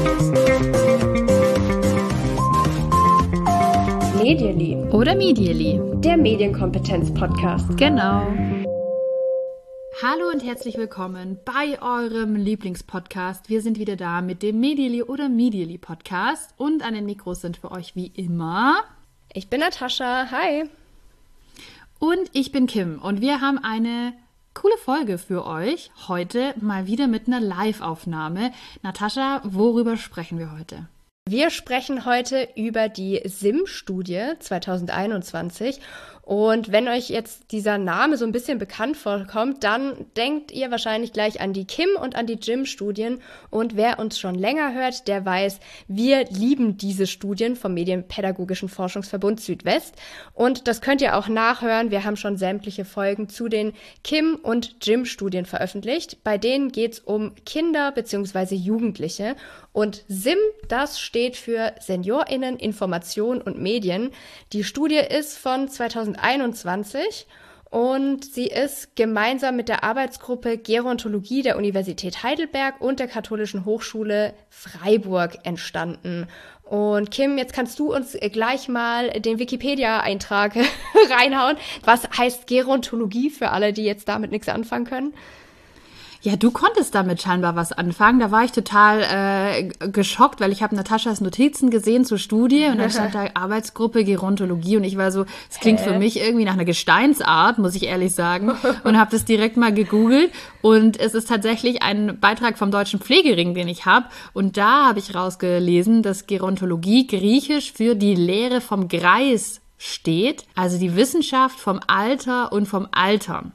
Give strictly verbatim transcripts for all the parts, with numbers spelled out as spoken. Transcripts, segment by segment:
Medially oder Medially, der Medienkompetenz-Podcast. Genau. Hallo und herzlich willkommen bei eurem Lieblingspodcast. Wir sind wieder da mit dem Medially oder Medially Podcast und an den Mikros sind für euch wie immer ich bin Natascha, hi. Und ich bin Kim und wir haben eine coole Folge für euch. Heute mal wieder mit einer Live-Aufnahme. Natascha, worüber sprechen wir heute? Wir sprechen heute über die S I M-Studie zwanzig einundzwanzig. Und wenn euch jetzt dieser Name so ein bisschen bekannt vorkommt, dann denkt ihr wahrscheinlich gleich an die Kim- und an die J I M-Studien. Und wer uns schon länger hört, der weiß, wir lieben diese Studien vom Medienpädagogischen Forschungsverbund Südwest. Und das könnt ihr auch nachhören. Wir haben schon sämtliche Folgen zu den Kim- und J I M-Studien veröffentlicht. Bei denen geht es um Kinder bzw. Jugendliche. Und S I M, das steht für SeniorInnen, Information und Medien. Die Studie ist von zwanzig einundzwanzig und sie ist gemeinsam mit der Arbeitsgruppe Gerontologie der Universität Heidelberg und der Katholischen Hochschule Freiburg entstanden. Und Kim, jetzt kannst du uns gleich mal den Wikipedia-Eintrag reinhauen. Was heißt Gerontologie für alle, die jetzt damit nichts anfangen können? Ja, du konntest damit scheinbar was anfangen. Da war ich total äh, geschockt, weil ich habe Nataschas Notizen gesehen zur Studie und dann stand da Arbeitsgruppe Gerontologie und ich war so, es klingt Hä? für mich irgendwie nach einer Gesteinsart, muss ich ehrlich sagen, und habe das direkt mal gegoogelt und es ist tatsächlich ein Beitrag vom Deutschen Pflegering, den ich habe und da habe ich rausgelesen, dass Gerontologie griechisch für die Lehre vom Greis steht, also die Wissenschaft vom Alter und vom Altern.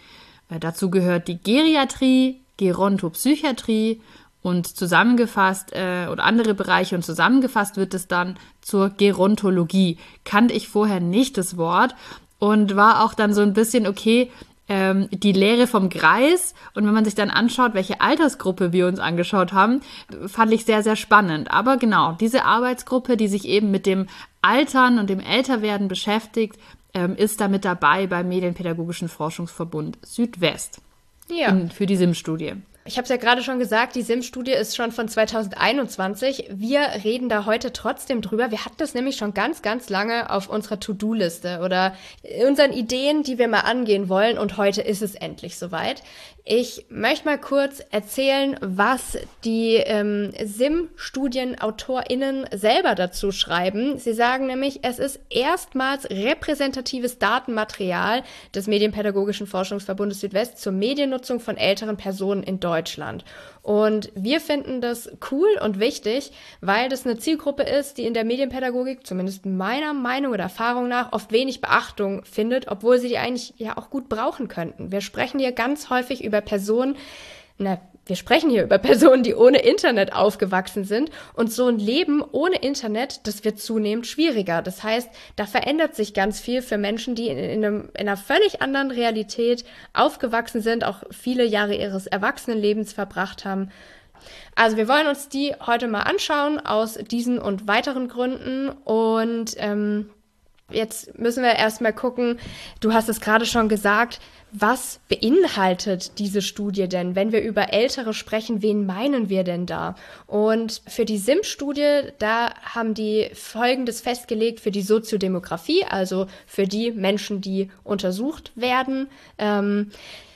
Dazu gehört die Geriatrie, Gerontopsychiatrie und zusammengefasst äh, oder andere Bereiche und zusammengefasst wird es dann zur Gerontologie. Kannte ich vorher nicht das Wort und war auch dann so ein bisschen, okay, ähm, die Lehre vom Greis und wenn man sich dann anschaut, welche Altersgruppe wir uns angeschaut haben, fand ich sehr, sehr spannend. Aber genau, diese Arbeitsgruppe, die sich eben mit dem Altern und dem Älterwerden beschäftigt, ist da mit dabei beim Medienpädagogischen Forschungsverbund Südwest ja. in, für die S I M-Studie. Ich habe es ja gerade schon gesagt, die S I M-Studie ist schon von zwanzig einundzwanzig. Wir reden da heute trotzdem drüber. Wir hatten das nämlich schon ganz, ganz lange auf unserer To-Do-Liste oder unseren Ideen, die wir mal angehen wollen. Und heute ist es endlich soweit. Ich möchte mal kurz erzählen, was die ähm, S I M-StudienautorInnen selber dazu schreiben. Sie sagen nämlich, es ist erstmals repräsentatives Datenmaterial des Medienpädagogischen Forschungsverbundes Südwest zur Mediennutzung von älteren Personen in Deutschland. Und wir finden das cool und wichtig, weil das eine Zielgruppe ist, die in der Medienpädagogik, zumindest meiner Meinung oder Erfahrung nach, oft wenig Beachtung findet, obwohl sie die eigentlich ja auch gut brauchen könnten. Wir sprechen hier ganz häufig über Personen, na, wir sprechen hier über Personen, die ohne Internet aufgewachsen sind und so ein Leben ohne Internet, das wird zunehmend schwieriger. Das heißt, da verändert sich ganz viel für Menschen, die in, in, einem, in einer völlig anderen Realität aufgewachsen sind, auch viele Jahre ihres Erwachsenenlebens verbracht haben. Also wir wollen uns die heute mal anschauen aus diesen und weiteren Gründen und ähm, jetzt müssen wir erstmal gucken, du hast es gerade schon gesagt, was beinhaltet diese Studie denn? Wenn wir über Ältere sprechen, wen meinen wir denn da? Und für die S I M-Studie, da haben die Folgendes festgelegt für die Soziodemografie, also für die Menschen, die untersucht werden. Ähm,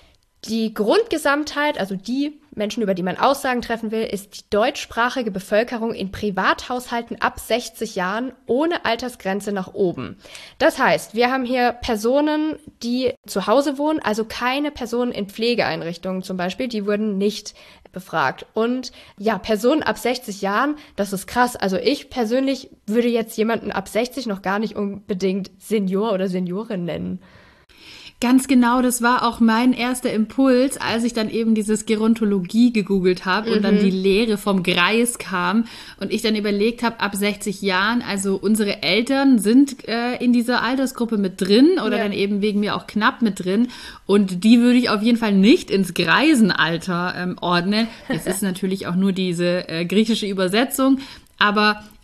die Grundgesamtheit, also die Menschen, über die man Aussagen treffen will, ist die deutschsprachige Bevölkerung in Privathaushalten ab sechzig Jahren ohne Altersgrenze nach oben. Das heißt, wir haben hier Personen, die zu Hause wohnen, also keine Personen in Pflegeeinrichtungen zum Beispiel, die wurden nicht befragt. Und ja, Personen ab sechzig Jahren, das ist krass. Also ich persönlich würde jetzt jemanden ab sechzig noch gar nicht unbedingt Senior oder Seniorin nennen. Ganz genau, das war auch mein erster Impuls, als ich dann eben dieses Gerontologie gegoogelt habe und mhm. dann die Lehre vom Greis kam und ich dann überlegt habe, ab sechzig Jahren, also unsere Eltern sind äh, in dieser Altersgruppe mit drin oder ja. dann eben wegen mir auch knapp mit drin und die würde ich auf jeden Fall nicht ins Greisenalter ähm, ordnen. Das ist natürlich auch nur diese äh, griechische Übersetzung, aber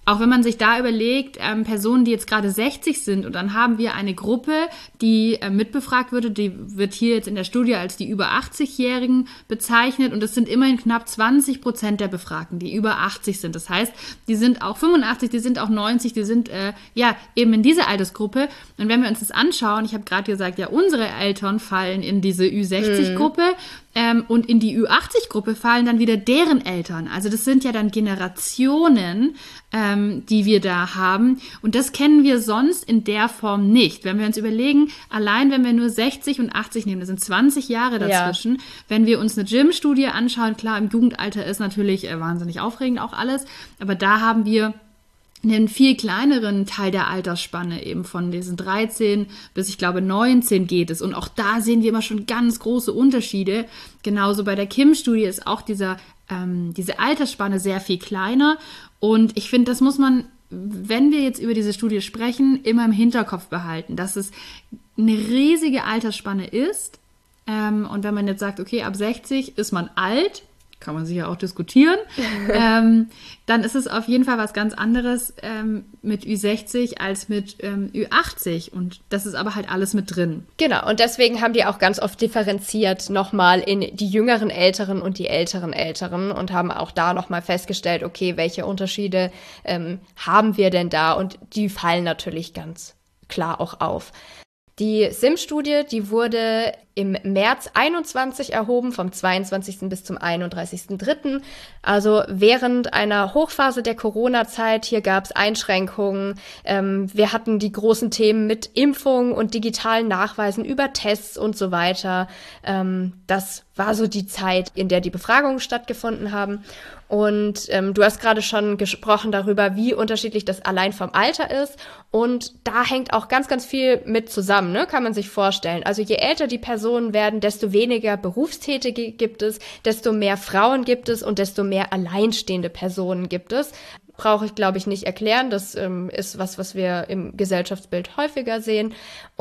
Auch wenn man sich da überlegt, ähm, Personen, die jetzt gerade sechzig sind, und dann haben wir eine Gruppe, die äh, mitbefragt würde, die wird hier jetzt in der Studie als die über achtzig-Jährigen bezeichnet, und es sind immerhin knapp zwanzig Prozent der Befragten, die über achtzig sind. Das heißt, die sind auch fünfundachtzig, die sind auch neunzig, die sind äh, ja eben in dieser Altersgruppe. Und wenn wir uns das anschauen, ich habe gerade gesagt, ja, unsere Eltern fallen in diese Ü sechzig-Gruppe, mhm. ähm, und in die Ü achtzig-Gruppe fallen dann wieder deren Eltern. Also das sind ja dann Generationen, ähm, die wir da haben. Und das kennen wir sonst in der Form nicht. Wenn wir uns überlegen, allein wenn wir nur sechzig und achtzig nehmen, das sind zwanzig Jahre dazwischen. Ja. Wenn wir uns eine Gym-Studie anschauen, klar, im Jugendalter ist natürlich äh, wahnsinnig aufregend auch alles, aber da haben wir einen viel kleineren Teil der Altersspanne, eben von diesen dreizehn bis, ich glaube, neunzehn geht es. Und auch da sehen wir immer schon ganz große Unterschiede. Genauso bei der Kim-Studie ist auch dieser, ähm, diese Altersspanne sehr viel kleiner. Und ich finde, das muss man, wenn wir jetzt über diese Studie sprechen, immer im Hinterkopf behalten, dass es eine riesige Altersspanne ist. Ähm, und wenn man jetzt sagt, okay, ab sechzig ist man alt, kann man sicher auch diskutieren, ähm, dann ist es auf jeden Fall was ganz anderes ähm, mit Ü sechzig als mit ähm, Ü achtzig. Und das ist aber halt alles mit drin. Genau, und deswegen haben die auch ganz oft differenziert nochmal in die jüngeren Älteren und die älteren Älteren und haben auch da nochmal festgestellt, okay, welche Unterschiede ähm, haben wir denn da? Und die fallen natürlich ganz klar auch auf. Die S I M-Studie, die wurde im März einundzwanzig erhoben, vom zweiundzwanzigsten bis zum einunddreißigsten dritten Also während einer Hochphase der Corona-Zeit. Hier gab es Einschränkungen. Ähm, wir hatten die großen Themen mit Impfungen und digitalen Nachweisen über Tests und so weiter. Ähm, das war so die Zeit, in der die Befragungen stattgefunden haben. Und ähm, du hast gerade schon gesprochen darüber, wie unterschiedlich das allein vom Alter ist. Und da hängt auch ganz, ganz viel mit zusammen, ne? Kann man sich vorstellen. Also je älter die Personen werden, desto weniger Berufstätige gibt es, desto mehr Frauen gibt es und desto mehr alleinstehende Personen gibt es. Brauche ich, glaube ich, nicht erklären. Das ähm, ist was, was wir im Gesellschaftsbild häufiger sehen.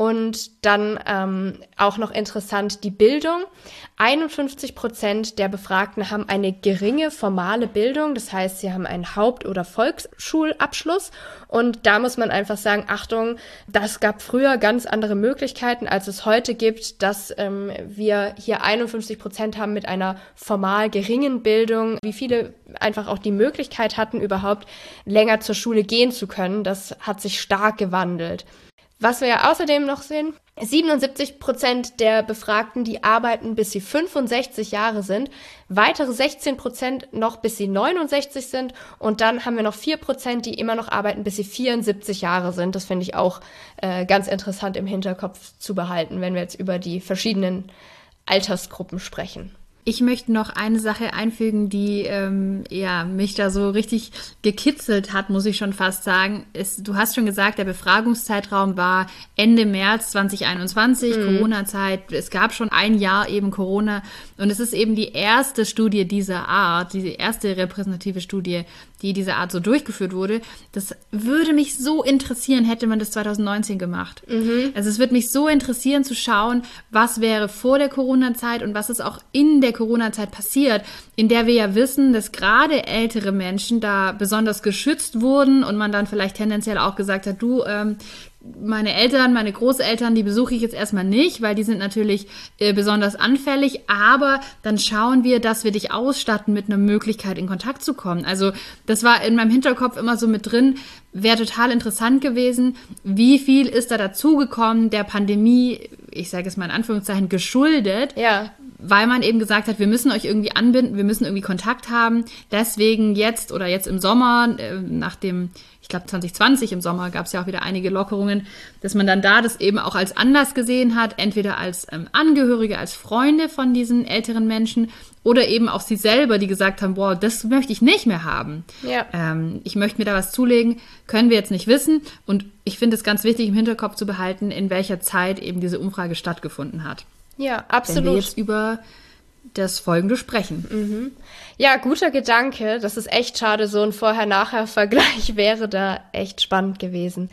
Und dann ähm, auch noch interessant die Bildung. einundfünfzig Prozent der Befragten haben eine geringe formale Bildung. Das heißt, sie haben einen Haupt- oder Volksschulabschluss. Und da muss man einfach sagen, Achtung, das gab früher ganz andere Möglichkeiten, als es heute gibt, dass ähm, wir hier einundfünfzig Prozent haben mit einer formal geringen Bildung. Wie viele einfach auch die Möglichkeit hatten, überhaupt länger zur Schule gehen zu können, das hat sich stark gewandelt. Was wir ja außerdem noch sehen, siebenundsiebzig Prozent der Befragten, die arbeiten, bis sie fünfundsechzig Jahre sind, weitere sechzehn Prozent noch, bis sie neunundsechzig sind und dann haben wir noch vier Prozent, die immer noch arbeiten, bis sie vierundsiebzig Jahre sind. Das finde ich auch äh, ganz interessant im Hinterkopf zu behalten, wenn wir jetzt über die verschiedenen Altersgruppen sprechen. Ich möchte noch eine Sache einfügen, die ähm, ja mich da so richtig gekitzelt hat, muss ich schon fast sagen. Es, du hast schon gesagt, der Befragungszeitraum war Ende März zweitausendeinundzwanzig, mhm. Corona-Zeit. Es gab schon ein Jahr eben Corona und es ist eben die erste Studie dieser Art, die erste repräsentative Studie, die dieser Art so durchgeführt wurde. Das würde mich so interessieren, hätte man das zweitausendneunzehn gemacht. Mhm. Also es würde mich so interessieren zu schauen, was wäre vor der Corona-Zeit und was ist auch in der Corona-Zeit passiert, in der wir ja wissen, dass gerade ältere Menschen da besonders geschützt wurden und man dann vielleicht tendenziell auch gesagt hat, du, ähm, meine Eltern, meine Großeltern, die besuche ich jetzt erstmal nicht, weil die sind natürlich äh, besonders anfällig, aber dann schauen wir, dass wir dich ausstatten mit einer Möglichkeit, in Kontakt zu kommen. Also das war in meinem Hinterkopf immer so mit drin, wäre total interessant gewesen, wie viel ist da dazugekommen, der Pandemie, ich sage es mal in Anführungszeichen, geschuldet, ja. Weil man eben gesagt hat, wir müssen euch irgendwie anbinden, wir müssen irgendwie Kontakt haben, deswegen jetzt oder jetzt im Sommer, äh, nach dem ich glaube zwanzig zwanzig im Sommer gab es ja auch wieder einige Lockerungen, dass man dann da das eben auch als Anlass gesehen hat, entweder als ähm, Angehörige, als Freunde von diesen älteren Menschen oder eben auch sie selber, die gesagt haben, boah, das möchte ich nicht mehr haben. Ja. Ähm, ich möchte mir da was zulegen, können wir jetzt nicht wissen. Und ich finde es ganz wichtig, im Hinterkopf zu behalten, in welcher Zeit eben diese Umfrage stattgefunden hat. Ja, absolut. Wenn wir jetzt über das Folgende sprechen. Mhm. Ja, guter Gedanke. Das ist echt schade. So ein Vorher-Nachher-Vergleich wäre da echt spannend gewesen.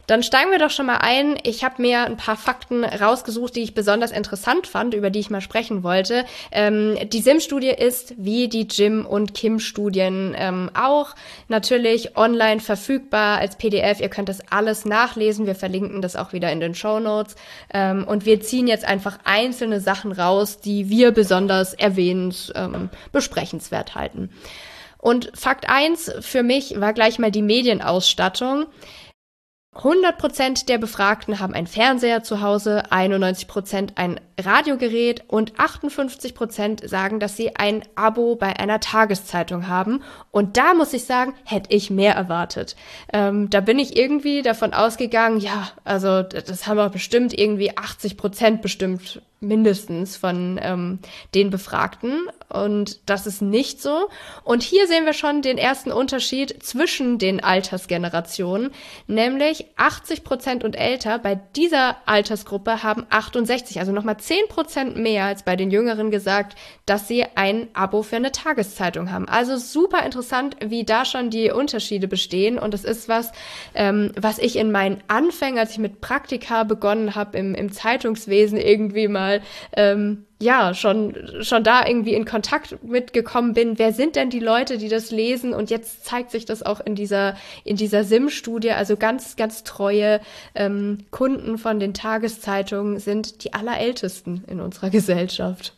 Dann steigen wir doch schon mal ein. Ich habe mir ein paar Fakten rausgesucht, die ich besonders interessant fand, über die ich mal sprechen wollte. Ähm, die Sim-Studie ist, wie die Jim- und Kim-Studien ähm, auch, natürlich online verfügbar als P D F. Ihr könnt das alles nachlesen. Wir verlinken das auch wieder in den Shownotes. Ähm, und wir ziehen jetzt einfach einzelne Sachen raus, die wir besonders erwähnens, ähm, besprechenswert halten. Und Fakt eins für mich war gleich mal die Medienausstattung. hundert Prozent der Befragten haben einen Fernseher zu Hause, einundneunzig Prozent ein Radiogerät und achtundfünfzig Prozent sagen, dass sie ein Abo bei einer Tageszeitung haben. Und da muss ich sagen, hätte ich mehr erwartet. Ähm, da bin ich irgendwie davon ausgegangen, ja, also das haben wir bestimmt irgendwie achtzig Prozent bestimmt mindestens von ähm, den Befragten. Und das ist nicht so. Und hier sehen wir schon den ersten Unterschied zwischen den Altersgenerationen, nämlich achtzig Prozent und älter. Bei dieser Altersgruppe haben achtundsechzig, also nochmal zehn Prozent mehr als bei den Jüngeren gesagt, dass sie ein Abo für eine Tageszeitung haben. Also super interessant, wie da schon die Unterschiede bestehen. Und es ist was, ähm, was ich in meinen Anfängen, als ich mit Praktika begonnen habe, im, im Zeitungswesen irgendwie mal ähm, ja, schon, schon da irgendwie in Kontakt mitgekommen bin. Wer sind denn die Leute, die das lesen? Und jetzt zeigt sich das auch in dieser, in dieser Sim-Studie. Also ganz, ganz treue ähm, Kunden von den Tageszeitungen sind die Allerältesten in unserer Gesellschaft.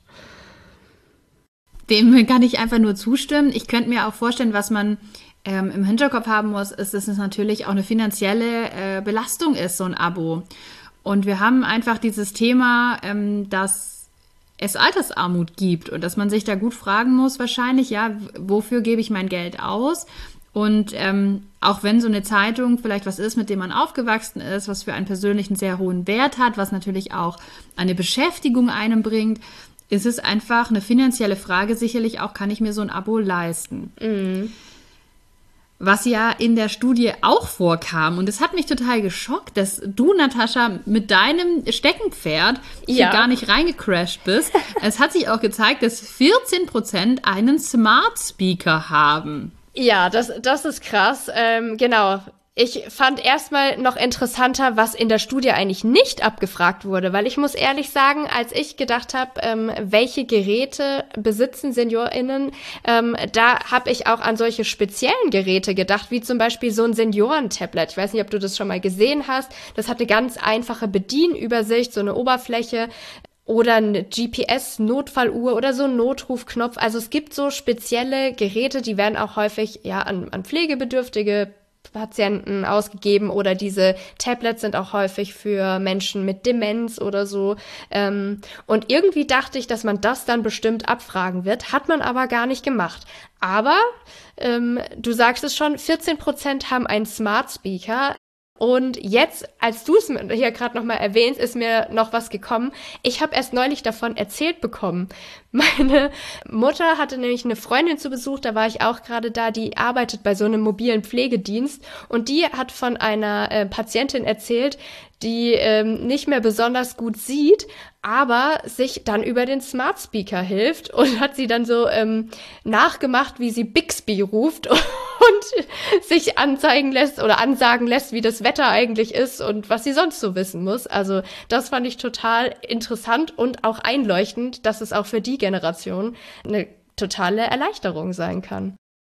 Dem kann ich einfach nur zustimmen. Ich könnte mir auch vorstellen, was man ähm, im Hinterkopf haben muss, ist, dass es natürlich auch eine finanzielle äh, Belastung ist, so ein Abo. Und wir haben einfach dieses Thema, ähm, dass es Altersarmut gibt und dass man sich da gut fragen muss wahrscheinlich, ja, wofür gebe ich mein Geld aus? Und ähm, auch wenn so eine Zeitung vielleicht was ist, mit dem man aufgewachsen ist, was für einen persönlichen sehr hohen Wert hat, was natürlich auch eine Beschäftigung einem bringt, ist es einfach eine finanzielle Frage, sicherlich auch, kann ich mir so ein Abo leisten? Mhm. Was ja in der Studie auch vorkam, und es hat mich total geschockt, dass du, Natascha, mit deinem Steckenpferd hier ja. gar nicht reingecrashed bist. Es hat sich auch gezeigt, dass vierzehn Prozent einen Smart Speaker haben. Ja, das, das ist krass. Ähm, genau. Ich fand erstmal noch interessanter, was in der Studie eigentlich nicht abgefragt wurde, weil ich muss ehrlich sagen, als ich gedacht habe, ähm, welche Geräte besitzen SeniorInnen, ähm, da habe ich auch an solche speziellen Geräte gedacht, wie zum Beispiel so ein Seniorentablet. Ich weiß nicht, ob du das schon mal gesehen hast. Das hat eine ganz einfache Bedienübersicht, so eine Oberfläche. Oder eine G P S-Notfalluhr oder so ein Notrufknopf. Also es gibt so spezielle Geräte, die werden auch häufig ja an, an pflegebedürftige Patienten ausgegeben, oder diese Tablets sind auch häufig für Menschen mit Demenz oder so. Ähm, und irgendwie dachte ich, dass man das dann bestimmt abfragen wird, hat man aber gar nicht gemacht. Aber ähm, du sagst es schon, vierzehn Prozent haben einen Smart Speaker. Und jetzt, als du es hier gerade nochmal erwähnst, ist mir noch was gekommen. Ich habe erst neulich davon erzählt bekommen. Meine Mutter hatte nämlich eine Freundin zu Besuch, da war ich auch gerade da, die arbeitet bei so einem mobilen Pflegedienst. Und die hat von einer äh, Patientin erzählt, die ähm, nicht mehr besonders gut sieht, aber sich dann über den Smart Speaker hilft, und hat sie dann so ähm, nachgemacht, wie sie Bixby ruft und sich anzeigen lässt oder ansagen lässt, wie das Wetter eigentlich ist und was sie sonst so wissen muss. Also das fand ich total interessant und auch einleuchtend, dass es auch für die Generation eine totale Erleichterung sein kann.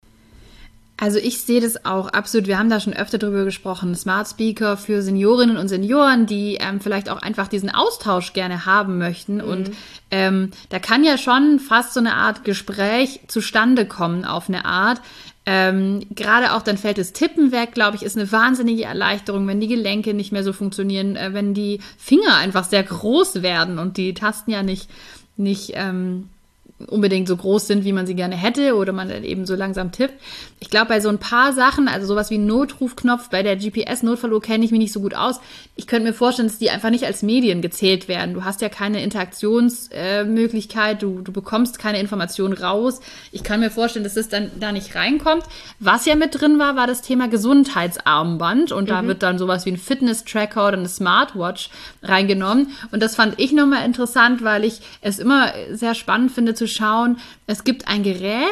Also ich sehe das auch absolut, wir haben da schon öfter drüber gesprochen, Smart Speaker für Seniorinnen und Senioren, die ähm, vielleicht auch einfach diesen Austausch gerne haben möchten. Mhm. Und ähm, da kann ja schon fast so eine Art Gespräch zustande kommen auf eine Art. Ähm, gerade auch dann fällt das Tippen weg, glaube ich, ist eine wahnsinnige Erleichterung, wenn die Gelenke nicht mehr so funktionieren, äh, wenn die Finger einfach sehr groß werden und die Tasten ja nicht, nicht ähm, unbedingt so groß sind, wie man sie gerne hätte, oder man dann eben so langsam tippt. Ich glaube, bei so ein paar Sachen, also sowas wie ein Notrufknopf, bei der G P S-Notfalluhr kenne ich mich nicht so gut aus. Ich könnte mir vorstellen, dass die einfach nicht als Medien gezählt werden. Du hast ja keine Interaktionsmöglichkeit, äh, du, du bekommst keine Informationen raus. Ich kann mir vorstellen, dass das dann da nicht reinkommt. Was ja mit drin war, war das Thema Gesundheitsarmband, und da mhm. wird dann sowas wie ein Fitness-Tracker oder eine Smartwatch reingenommen. Und das fand ich nochmal interessant, weil ich es immer sehr spannend finde zu schauen, es gibt ein Gerät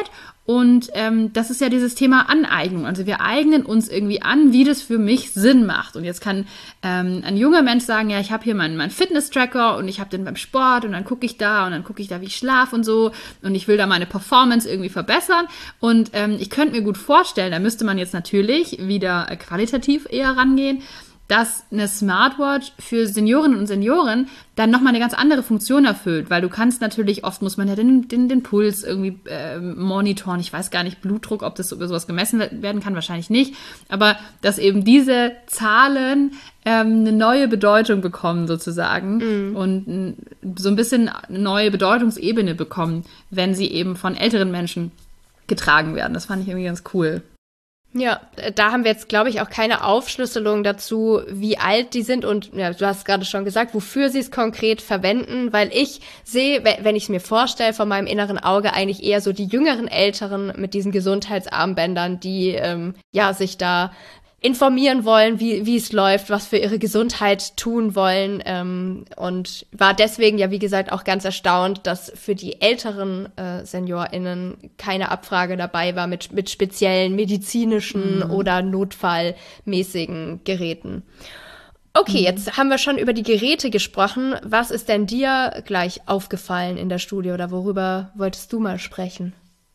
Und ähm, das ist ja dieses Thema Aneignung. Also wir eignen uns irgendwie an, wie das für mich Sinn macht. Und jetzt kann ähm, ein junger Mensch sagen, ja, ich habe hier meinen, meinen Fitness-Tracker und ich habe den beim Sport und dann gucke ich da und dann gucke ich da, wie ich schlafe und so. Und ich will da meine Performance irgendwie verbessern. Und ähm, ich könnte mir gut vorstellen, da müsste man jetzt natürlich wieder äh, qualitativ eher rangehen, dass eine Smartwatch für Seniorinnen und Senioren dann nochmal eine ganz andere Funktion erfüllt, weil du kannst natürlich, oft muss man ja den, den, den Puls irgendwie äh, monitoren, ich weiß gar nicht, Blutdruck, ob das über sowas gemessen werden kann, wahrscheinlich nicht, aber dass eben diese Zahlen ähm, eine neue Bedeutung bekommen sozusagen mhm. und n, so ein bisschen eine neue Bedeutungsebene bekommen, wenn sie eben von älteren Menschen getragen werden. Das fand ich irgendwie ganz cool. Ja, da haben wir jetzt, glaube ich, auch keine Aufschlüsselung dazu, wie alt die sind und ja, du hast gerade schon gesagt, wofür sie es konkret verwenden, weil ich sehe, wenn ich es mir vorstelle, von meinem inneren Auge eigentlich eher so die jüngeren Älteren mit diesen Gesundheitsarmbändern, die ähm, ja sich da informieren wollen, wie wie es läuft, was für ihre Gesundheit tun wollen ähm, und war deswegen ja, wie gesagt, auch ganz erstaunt, dass für die älteren äh, SeniorInnen keine Abfrage dabei war mit mit speziellen medizinischen mhm. oder notfallmäßigen Geräten. Okay, mhm. jetzt haben wir schon über die Geräte gesprochen. Was ist denn dir gleich aufgefallen in der Studie oder worüber wolltest du mal sprechen?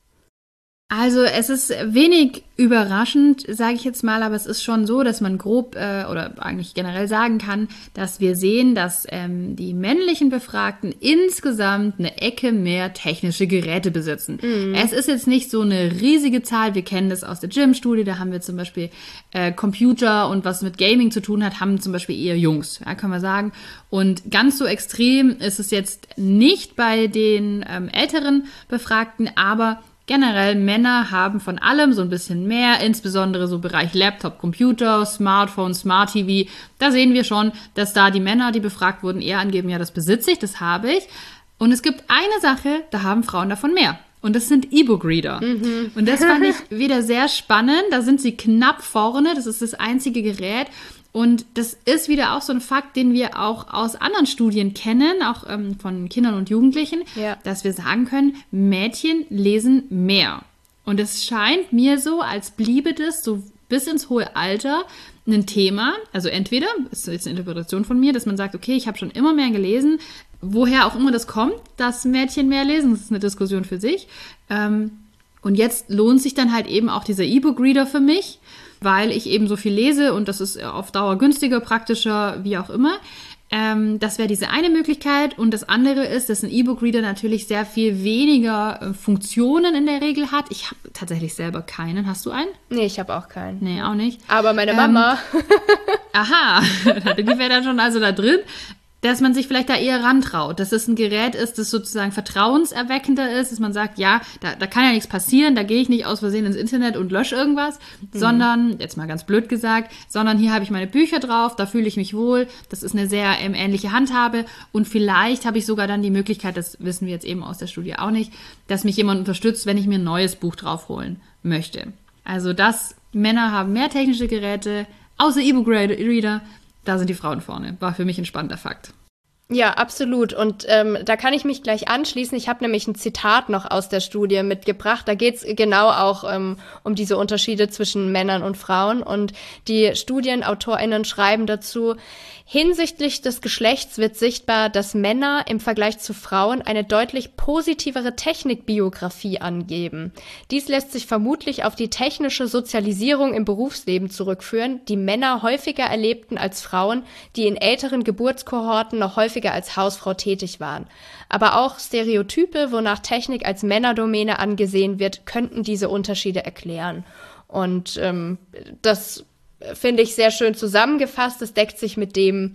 Also es ist wenig überraschend, sage ich jetzt mal, aber es ist schon so, dass man grob äh, oder eigentlich generell sagen kann, dass wir sehen, dass ähm, die männlichen Befragten insgesamt eine Ecke mehr technische Geräte besitzen. Mhm. Es ist jetzt nicht so eine riesige Zahl, wir kennen das aus der Gym-Studie, da haben wir zum Beispiel äh, Computer und was mit Gaming zu tun hat, haben zum Beispiel eher Jungs, ja, kann man sagen. Und ganz so extrem ist es jetzt nicht bei den ähm, älteren Befragten, aber generell, Männer haben von allem so ein bisschen mehr, insbesondere so Bereich Laptop, Computer, Smartphone, Smart T V. Da sehen wir schon, dass da die Männer, die befragt wurden, eher angeben, ja, das besitze ich, das habe ich. Und es gibt eine Sache, da haben Frauen davon mehr. Und das sind E-Book-Reader. Mhm. Und das fand ich wieder sehr spannend. Da sind sie knapp vorne. Das ist das einzige Gerät. Und das ist wieder auch so ein Fakt, den wir auch aus anderen Studien kennen, auch ähm, von Kindern und Jugendlichen, ja. dass wir sagen können, Mädchen lesen mehr. Und es scheint mir so, als bliebe das so bis ins hohe Alter ein Thema. Also entweder, das ist jetzt eine Interpretation von mir, dass man sagt, okay, ich habe schon immer mehr gelesen, woher auch immer das kommt, dass Mädchen mehr lesen, das ist eine Diskussion für sich. Ähm, und jetzt lohnt sich dann halt eben auch dieser E-Book-Reader für mich, weil ich eben so viel lese und das ist auf Dauer günstiger, praktischer, wie auch immer. Ähm, das wäre diese eine Möglichkeit. Und das andere ist, dass ein E-Book-Reader natürlich sehr viel weniger äh, Funktionen in der Regel hat. Ich habe tatsächlich selber keinen. Hast du einen? Nee, ich habe auch keinen. Nee, auch nicht. Aber meine Mama. Ähm, aha, die wäre dann schon also da drin. Dass man sich vielleicht da eher rantraut, dass es ein Gerät ist, das sozusagen vertrauenserweckender ist, dass man sagt, ja, da, da kann ja nichts passieren, da gehe ich nicht aus Versehen ins Internet und lösche irgendwas, mhm. sondern, jetzt mal ganz blöd gesagt, sondern hier habe ich meine Bücher drauf, da fühle ich mich wohl, das ist eine sehr ähm, ähnliche Handhabe und vielleicht habe ich sogar dann die Möglichkeit, das wissen wir jetzt eben aus der Studie auch nicht, dass mich jemand unterstützt, wenn ich mir ein neues Buch draufholen möchte. Also das, Männer haben mehr technische Geräte, außer E-Book-Reader, da sind die Frauen vorne. War für mich ein spannender Fakt. Ja, absolut. Und ähm, da kann ich mich gleich anschließen. Ich habe nämlich ein Zitat noch aus der Studie mitgebracht. Da geht's genau auch ähm, um diese Unterschiede zwischen Männern und Frauen. Und die StudienautorInnen schreiben dazu, hinsichtlich des Geschlechts wird sichtbar, dass Männer im Vergleich zu Frauen eine deutlich positivere Technikbiografie angeben. Dies lässt sich vermutlich auf die technische Sozialisierung im Berufsleben zurückführen, die Männer häufiger erlebten als Frauen, die in älteren Geburtskohorten noch häufiger als Hausfrau tätig waren. Aber auch Stereotype, wonach Technik als Männerdomäne angesehen wird, könnten diese Unterschiede erklären. Und ähm, das finde ich sehr schön zusammengefasst. Das deckt sich mit dem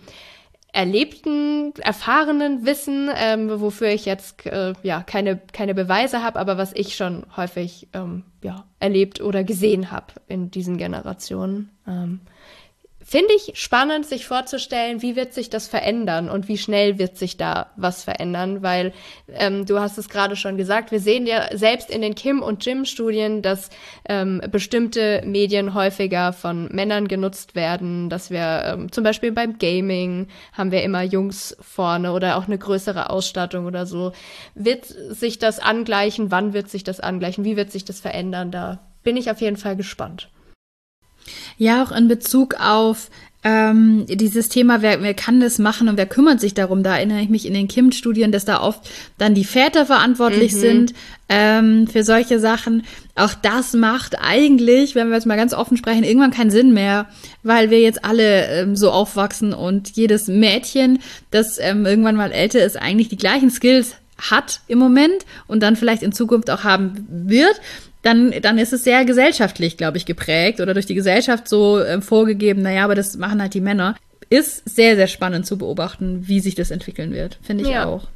erlebten, erfahrenen Wissen, ähm, wofür ich jetzt äh, ja keine keine Beweise habe, aber was ich schon häufig ähm, ja erlebt oder gesehen habe in diesen Generationen. Ähm, finde ich spannend, sich vorzustellen, wie wird sich das verändern und wie schnell wird sich da was verändern, weil ähm, du hast es gerade schon gesagt, wir sehen ja selbst in den Kim- und Jim-Studien, dass ähm, bestimmte Medien häufiger von Männern genutzt werden, dass wir ähm, zum Beispiel beim Gaming haben wir immer Jungs vorne oder auch eine größere Ausstattung oder so. Wird sich das angleichen? Wann wird sich das angleichen? Wie wird sich das verändern? Da bin ich auf jeden Fall gespannt. Ja, auch in Bezug auf ähm, dieses Thema, wer, wer kann das machen und wer kümmert sich darum. Da erinnere ich mich in den Kim-Studien, dass da oft dann die Väter verantwortlich mhm. sind ähm, für solche Sachen. Auch das macht eigentlich, wenn wir jetzt mal ganz offen sprechen, irgendwann keinen Sinn mehr, weil wir jetzt alle ähm, so aufwachsen und jedes Mädchen, das ähm, irgendwann mal älter ist, eigentlich die gleichen Skills hat im Moment und dann vielleicht in Zukunft auch haben wird. Dann, dann ist es sehr gesellschaftlich, glaube ich, geprägt oder durch die Gesellschaft so äh, vorgegeben, naja, aber das machen halt die Männer. Ist sehr, sehr spannend zu beobachten, wie sich das entwickeln wird, finde ich ja. auch.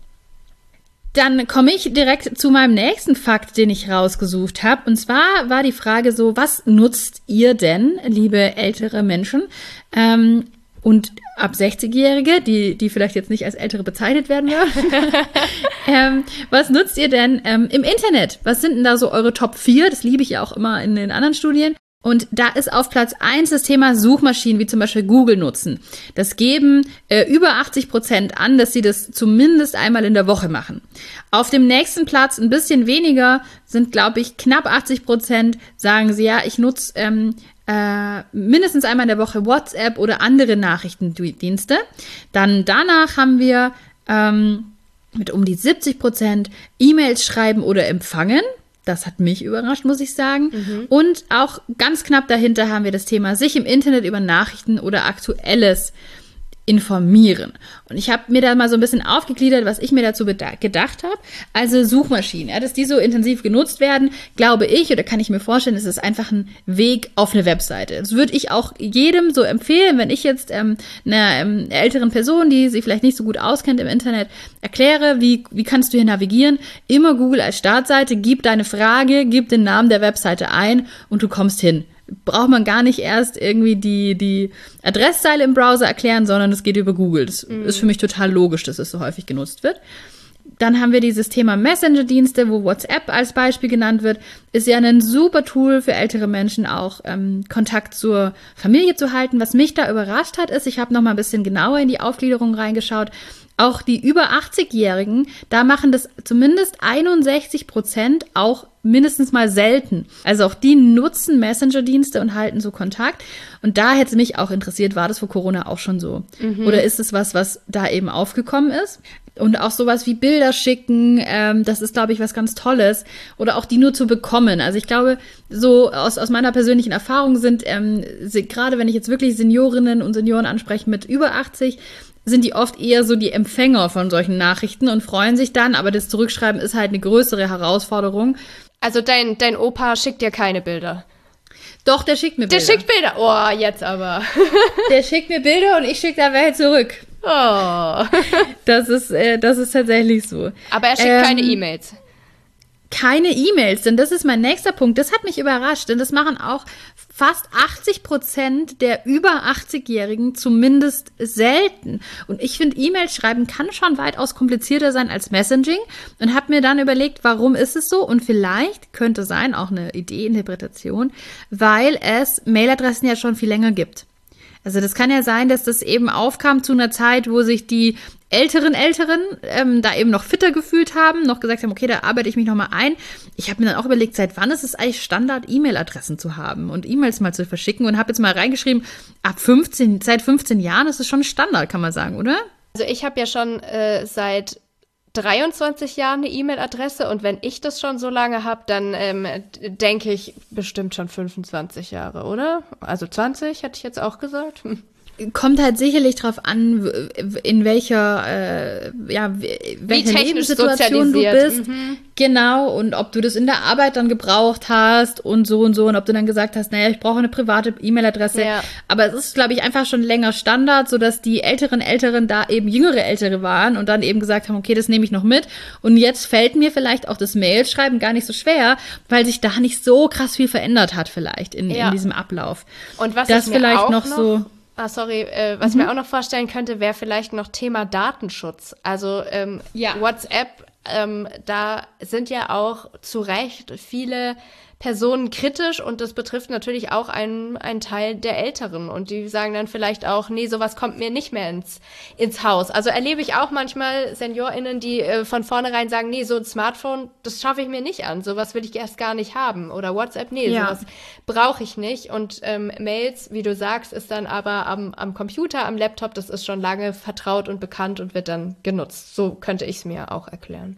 Dann komme ich direkt zu meinem nächsten Fakt, den ich rausgesucht habe. Und zwar war die Frage so, was nutzt ihr denn, liebe ältere Menschen, ähm, und ab sechzigjährige, die die vielleicht jetzt nicht als Ältere bezeichnet werden würden. ähm, was nutzt ihr denn ähm, im Internet? Was sind denn da so eure Top vier? Das liebe ich ja auch immer in den anderen Studien. Und da ist auf Platz eins das Thema Suchmaschinen, wie zum Beispiel Google nutzen. Das geben äh, über achtzig Prozent an, dass sie das zumindest einmal in der Woche machen. Auf dem nächsten Platz ein bisschen weniger sind, glaube ich, knapp achtzig Prozent sagen sie, ja, ich nutze ähm, äh, mindestens einmal in der Woche WhatsApp oder andere Nachrichtendienste. Dann danach haben wir ähm, mit um die siebzig Prozent E-Mails schreiben oder empfangen. Das hat mich überrascht, muss ich sagen. Mhm. Und auch ganz knapp dahinter haben wir das Thema sich im Internet über Nachrichten oder Aktuelles informieren. Und ich habe mir da mal so ein bisschen aufgegliedert, was ich mir dazu beda- gedacht habe. Also Suchmaschinen, ja, dass die so intensiv genutzt werden, glaube ich, oder kann ich mir vorstellen, ist es einfach ein Weg auf eine Webseite. Das würde ich auch jedem so empfehlen, wenn ich jetzt ähm, einer ähm, älteren Person, die sich vielleicht nicht so gut auskennt im Internet, erkläre, wie, wie kannst du hier navigieren, immer Google als Startseite, gib deine Frage, gib den Namen der Webseite ein und du kommst hin. Braucht man gar nicht erst irgendwie die, die Adresszeile im Browser erklären, sondern es geht über Google. Das mhm. ist für mich total logisch, dass es so häufig genutzt wird. Dann haben wir dieses Thema Messenger-Dienste, wo WhatsApp als Beispiel genannt wird. Ist ja ein super Tool für ältere Menschen auch, ähm, Kontakt zur Familie zu halten. Was mich da überrascht hat, ist, ich habe noch mal ein bisschen genauer in die Aufgliederung reingeschaut. Auch die über achtzigjährigen, da machen das zumindest einundsechzig Prozent auch mindestens mal selten. Also auch die nutzen Messenger-Dienste und halten so Kontakt. Und da hätte mich auch interessiert, war das vor Corona auch schon so? Mhm. Oder ist es was, was da eben aufgekommen ist? Und auch sowas wie Bilder schicken, ähm, das ist, glaube ich, was ganz Tolles. Oder auch die nur zu bekommen. Also ich glaube, so aus, aus meiner persönlichen Erfahrung sind, ähm, sind gerade wenn ich jetzt wirklich Seniorinnen und Senioren anspreche mit über achtzig, sind die oft eher so die Empfänger von solchen Nachrichten und freuen sich dann, aber das Zurückschreiben ist halt eine größere Herausforderung. Also dein, dein Opa schickt dir keine Bilder? Doch, der schickt mir Bilder. Der schickt Bilder? Oh, jetzt aber. Der schickt mir Bilder und ich schicke da welche zurück. Oh. Das ist, äh, das ist tatsächlich so. Aber er schickt ähm, keine E-Mails. Keine E-Mails, denn das ist mein nächster Punkt. Das hat mich überrascht, denn das machen auch fast achtzig Prozent der über achtzigjährigen zumindest selten. Und ich finde, E-Mails schreiben kann schon weitaus komplizierter sein als Messaging und habe mir dann überlegt, warum ist es so? Und vielleicht könnte sein, auch eine Idee-Interpretation, weil es Mailadressen ja schon viel länger gibt. Also das kann ja sein, dass das eben aufkam zu einer Zeit, wo sich die älteren Älteren ähm, da eben noch fitter gefühlt haben, noch gesagt haben, okay, da arbeite ich mich nochmal ein. Ich habe mir dann auch überlegt, seit wann ist es eigentlich Standard, E-Mail-Adressen zu haben und E-Mails mal zu verschicken und habe jetzt mal reingeschrieben, ab fünfzehn, seit fünfzehn Jahren ist es schon Standard, kann man sagen, oder? Also ich habe ja schon äh, seit dreiundzwanzig Jahren eine E-Mail-Adresse und wenn ich das schon so lange habe, dann ähm, denke ich bestimmt schon fünfundzwanzig Jahre, oder? Also zwanzig, hätte ich jetzt auch gesagt. Hm. Kommt halt sicherlich drauf an, in welcher, äh, ja, welche Lebenssituation du bist. Mhm. Genau, und ob du das in der Arbeit dann gebraucht hast und so und so und ob du dann gesagt hast, naja, ich brauche eine private E-Mail-Adresse. Ja. Aber es ist, glaube ich, einfach schon länger Standard, sodass die älteren Älteren da eben jüngere Ältere waren und dann eben gesagt haben, okay, das nehme ich noch mit. Und jetzt fällt mir vielleicht auch das Mail-Schreiben gar nicht so schwer, weil sich da nicht so krass viel verändert hat vielleicht in, ja. in diesem Ablauf. Und was das ich mir vielleicht auch noch, noch so Ah, sorry, äh, was mhm. ich mir auch noch vorstellen könnte, wäre vielleicht noch Thema Datenschutz. Also ähm, ja. WhatsApp, ähm, da sind ja auch zu Recht viele Personen kritisch und das betrifft natürlich auch einen, einen Teil der Älteren und die sagen dann vielleicht auch, nee, sowas kommt mir nicht mehr ins, ins Haus. Also erlebe ich auch manchmal SeniorInnen, die äh, von vornherein sagen, nee, so ein Smartphone, das schaffe ich mir nicht an, sowas will ich erst gar nicht haben oder WhatsApp, nee, ja. sowas brauche ich nicht und ähm, Mails, wie du sagst, ist dann aber am, am Computer, am Laptop, das ist schon lange vertraut und bekannt und wird dann genutzt. So könnte ich es mir auch erklären.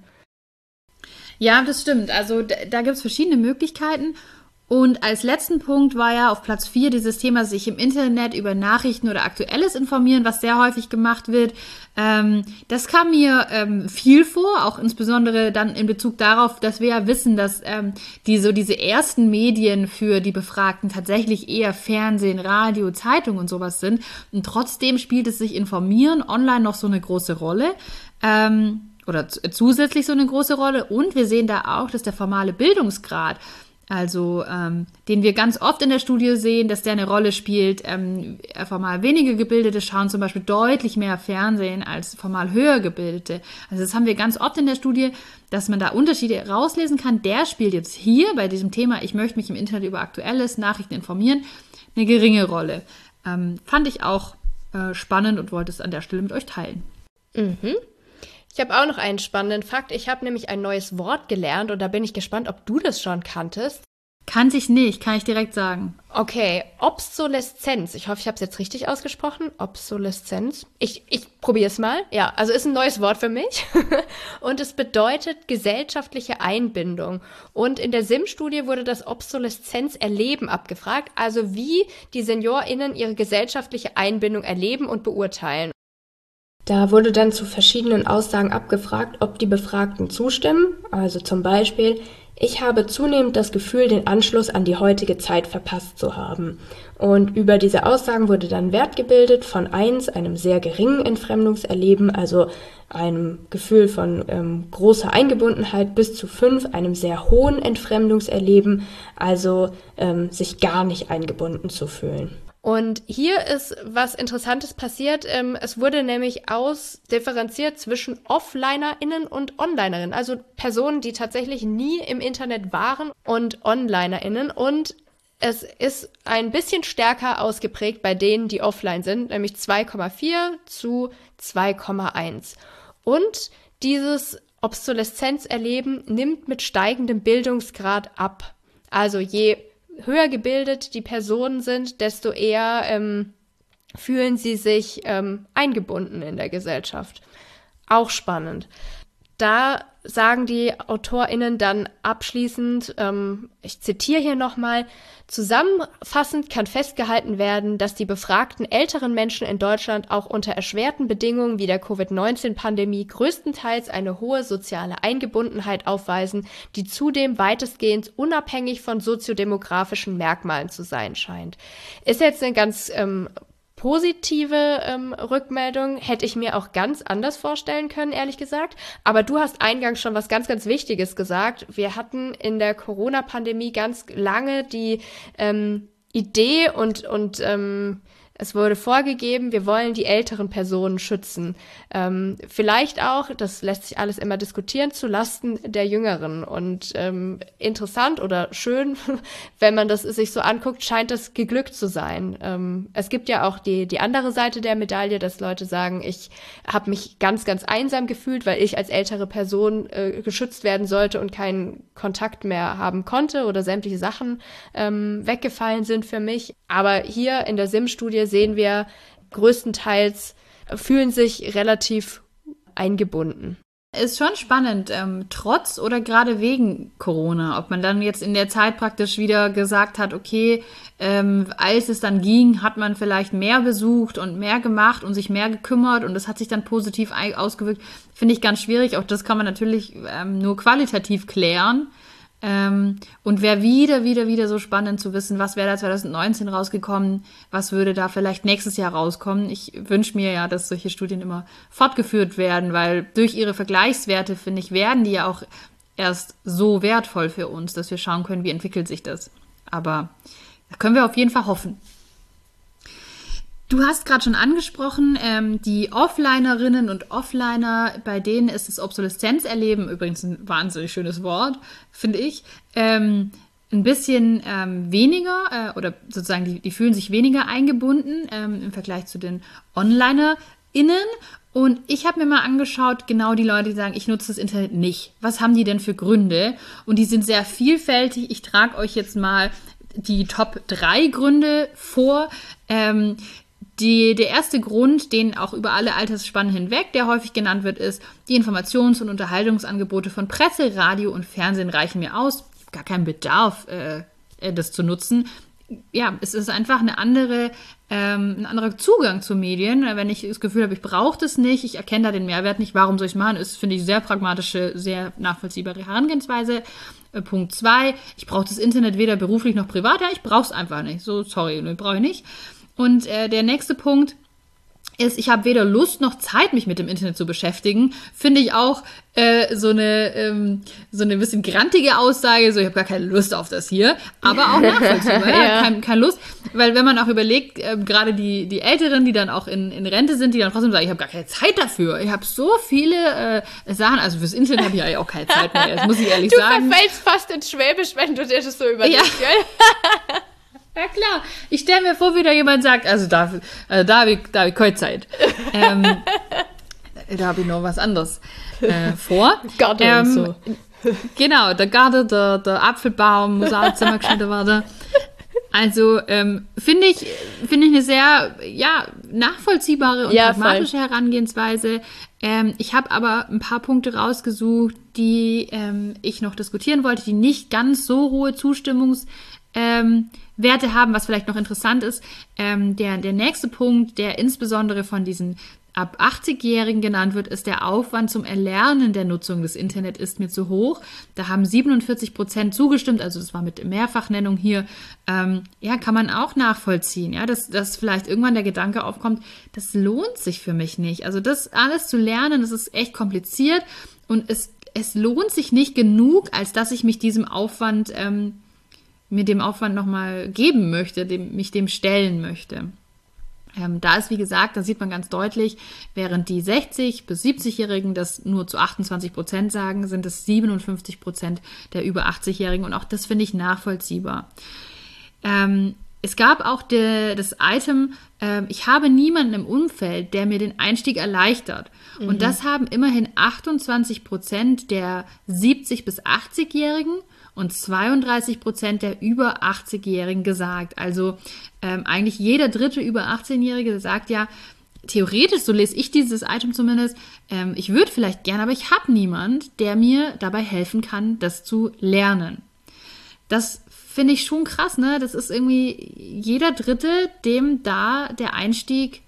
Ja, das stimmt. Also da, da gibt es verschiedene Möglichkeiten. Und als letzten Punkt war ja auf Platz vier dieses Thema, sich im Internet über Nachrichten oder Aktuelles informieren, was sehr häufig gemacht wird. Ähm, das kam mir ähm, viel vor, auch insbesondere dann in Bezug darauf, dass wir ja wissen, dass ähm, die, so diese ersten Medien für die Befragten tatsächlich eher Fernsehen, Radio, Zeitung und sowas sind. Und trotzdem spielt es sich Informieren online noch so eine große Rolle. Ähm, oder zusätzlich so eine große Rolle. Und wir sehen da auch, dass der formale Bildungsgrad, also ähm, den wir ganz oft in der Studie sehen, dass der eine Rolle spielt. Ähm, formal weniger Gebildete schauen zum Beispiel deutlich mehr Fernsehen als formal höher Gebildete. Also das haben wir ganz oft in der Studie, dass man da Unterschiede rauslesen kann. Der spielt jetzt hier bei diesem Thema, ich möchte mich im Internet über Aktuelles, Nachrichten informieren, eine geringe Rolle. Ähm, fand ich auch äh, spannend und wollte es an der Stelle mit euch teilen. Mhm. Ich habe auch noch einen spannenden Fakt. Ich habe nämlich ein neues Wort gelernt und da bin ich gespannt, ob du das schon kanntest. Kannte ich nicht, kann ich direkt sagen. Okay, Obsoleszenz. Ich hoffe, ich habe es jetzt richtig ausgesprochen. Obsoleszenz. Ich, ich probiere es mal. Ja, also ist ein neues Wort für mich. Und es bedeutet gesellschaftliche Einbindung. Und in der S I M-Studie wurde das Obsoleszenzerleben abgefragt. Also wie die SeniorInnen ihre gesellschaftliche Einbindung erleben und beurteilen. Da wurde dann zu verschiedenen Aussagen abgefragt, ob die Befragten zustimmen. Also zum Beispiel, ich habe zunehmend das Gefühl, den Anschluss an die heutige Zeit verpasst zu haben. Und über diese Aussagen wurde dann Wert gebildet von eins, einem sehr geringen Entfremdungserleben, also einem Gefühl von ähm, großer Eingebundenheit, bis zu fünf, einem sehr hohen Entfremdungserleben, also ähm, sich gar nicht eingebunden zu fühlen. Und hier ist was Interessantes passiert. Ähm, es wurde nämlich ausdifferenziert zwischen OfflinerInnen und OnlinerInnen. Also Personen, die tatsächlich nie im Internet waren und OnlinerInnen. Und es ist ein bisschen stärker ausgeprägt bei denen, die offline sind, nämlich zwei Komma vier zu zwei Komma eins. Und dieses Obsoleszenzerleben nimmt mit steigendem Bildungsgrad ab. Also je höher gebildet die Personen sind, desto eher ähm, fühlen sie sich ähm, eingebunden in der Gesellschaft. Auch spannend. Da sagen die AutorInnen dann abschließend, ähm, ich zitiere hier nochmal, zusammenfassend kann festgehalten werden, dass die befragten älteren Menschen in Deutschland auch unter erschwerten Bedingungen wie der Covid neunzehn Pandemie größtenteils eine hohe soziale Eingebundenheit aufweisen, die zudem weitestgehend unabhängig von soziodemografischen Merkmalen zu sein scheint. Ist jetzt eine ganz ähm, positive ähm, Rückmeldung, hätte ich mir auch ganz anders vorstellen können, ehrlich gesagt. Aber du hast eingangs schon was ganz, ganz Wichtiges gesagt. Wir hatten in der Corona-Pandemie ganz lange die ähm, Idee und, und ähm, es wurde vorgegeben, wir wollen die älteren Personen schützen. Ähm, vielleicht auch, das lässt sich alles immer diskutieren, zu Lasten der Jüngeren. Und ähm, interessant oder schön, wenn man das sich so anguckt, scheint das geglückt zu sein. Ähm, es gibt ja auch die, die andere Seite der Medaille, dass Leute sagen, ich habe mich ganz, ganz einsam gefühlt, weil ich als ältere Person äh, geschützt werden sollte und keinen Kontakt mehr haben konnte oder sämtliche Sachen ähm, weggefallen sind für mich. Aber hier in der S I M-Studie sehen wir, größtenteils fühlen sich relativ eingebunden. Ist schon spannend, ähm, trotz oder gerade wegen Corona, ob man dann jetzt in der Zeit praktisch wieder gesagt hat, okay, ähm, als es dann ging, hat man vielleicht mehr besucht und mehr gemacht und sich mehr gekümmert und das hat sich dann positiv ausgewirkt, finde ich ganz schwierig. Auch das kann man natürlich ähm, nur qualitativ klären. Ähm, und wäre wieder, wieder, wieder so spannend zu wissen, was wäre da zwanzig neunzehn rausgekommen, was würde da vielleicht nächstes Jahr rauskommen. Ich wünsche mir ja, dass solche Studien immer fortgeführt werden, weil durch ihre Vergleichswerte, finde ich, werden die ja auch erst so wertvoll für uns, dass wir schauen können, wie entwickelt sich das. Aber da können wir auf jeden Fall hoffen. Du hast gerade schon angesprochen, ähm, die Offlinerinnen und Offliner, bei denen ist das Obsoleszenzerleben, übrigens ein wahnsinnig schönes Wort, finde ich, ähm, ein bisschen ähm, weniger äh, oder sozusagen die, die fühlen sich weniger eingebunden ähm, im Vergleich zu den OnlinerInnen. Und ich habe mir mal angeschaut, genau die Leute, die sagen, ich nutze das Internet nicht. Was haben die denn für Gründe? Und die sind sehr vielfältig. Ich trage euch jetzt mal die Top drei Gründe vor. Ähm, Die, der erste Grund, den auch über alle Altersspannen hinweg, der häufig genannt wird, ist, die Informations- und Unterhaltungsangebote von Presse, Radio und Fernsehen reichen mir aus. Ich habe gar keinen Bedarf, äh, das zu nutzen. Ja, es ist einfach eine andere, ähm, ein anderer Zugang zu Medien. Wenn ich das Gefühl habe, ich brauche das nicht, ich erkenne da den Mehrwert nicht, warum soll ich es machen, ist, finde ich, sehr pragmatische, sehr nachvollziehbare Herangehensweise. Äh, Punkt zwei, ich brauche das Internet weder beruflich noch privat. Ja, ich brauche es einfach nicht. So, sorry, brauche ich nicht. Und äh, der nächste Punkt ist, ich habe weder Lust noch Zeit, mich mit dem Internet zu beschäftigen. Finde ich auch äh, so eine ähm, so eine bisschen grantige Aussage, so ich habe gar keine Lust auf das hier, aber auch nachvollziehbar, ja. ja, keine kein Lust, weil wenn man auch überlegt, äh, gerade die die Älteren, die dann auch in, in Rente sind, die dann trotzdem sagen, ich habe gar keine Zeit dafür, ich habe so viele äh, Sachen, also fürs Internet habe ich eigentlich auch keine Zeit mehr, das muss ich ehrlich du sagen. Du verfällst fast ins Schwäbisch, wenn du dir das so überlegst, ja. gell? Ja klar, ich stelle mir vor, wie da jemand sagt, also da, also da habe ich, da hab ich keine Zeit. Ähm, da habe ich noch was anderes äh, vor. Garten ähm, und so. Genau, der Garten, der, der Apfelbaum muss auch Zimmer geschnitten werden. Also ähm, finde ich, finde ich eine sehr ja, nachvollziehbare und ja, pragmatische voll. Herangehensweise. Ähm, ich habe aber ein paar Punkte rausgesucht, die ähm, ich noch diskutieren wollte, die nicht ganz so hohe Zustimmungs- Ähm, Werte haben, was vielleicht noch interessant ist. Ähm, der, der nächste Punkt, der insbesondere von diesen ab achtzig-Jährigen genannt wird, ist der Aufwand zum Erlernen der Nutzung des Internet ist mir zu hoch. Da haben siebenundvierzig Prozent zugestimmt, also das war mit Mehrfachnennung hier. Ähm, ja, kann man auch nachvollziehen, ja, dass, dass vielleicht irgendwann der Gedanke aufkommt, das lohnt sich für mich nicht. Also das alles zu lernen, das ist echt kompliziert und es, es lohnt sich nicht genug, als dass ich mich diesem Aufwand ähm, mir dem Aufwand nochmal geben möchte, dem, mich dem stellen möchte. Ähm, da ist, wie gesagt, da sieht man ganz deutlich, während die sechzig- bis siebzig-Jährigen das nur zu achtundzwanzig Prozent sagen, sind es siebenundfünfzig Prozent der über achtzig-Jährigen und auch das finde ich nachvollziehbar. Ähm, es gab auch de, das Item, äh, ich habe niemanden im Umfeld, der mir den Einstieg erleichtert. Mhm. Und das haben immerhin achtundzwanzig Prozent der siebzig- bis achtzig-Jährigen und zweiunddreißig Prozent der über achtzig-Jährigen gesagt. Also ähm, eigentlich jeder dritte über achtzehn-Jährige sagt ja, theoretisch, so lese ich dieses Item zumindest, ähm, ich würde vielleicht gerne, aber ich habe niemand, der mir dabei helfen kann, das zu lernen. Das finde ich schon krass, ne? Das ist irgendwie jeder Dritte, dem da der Einstieg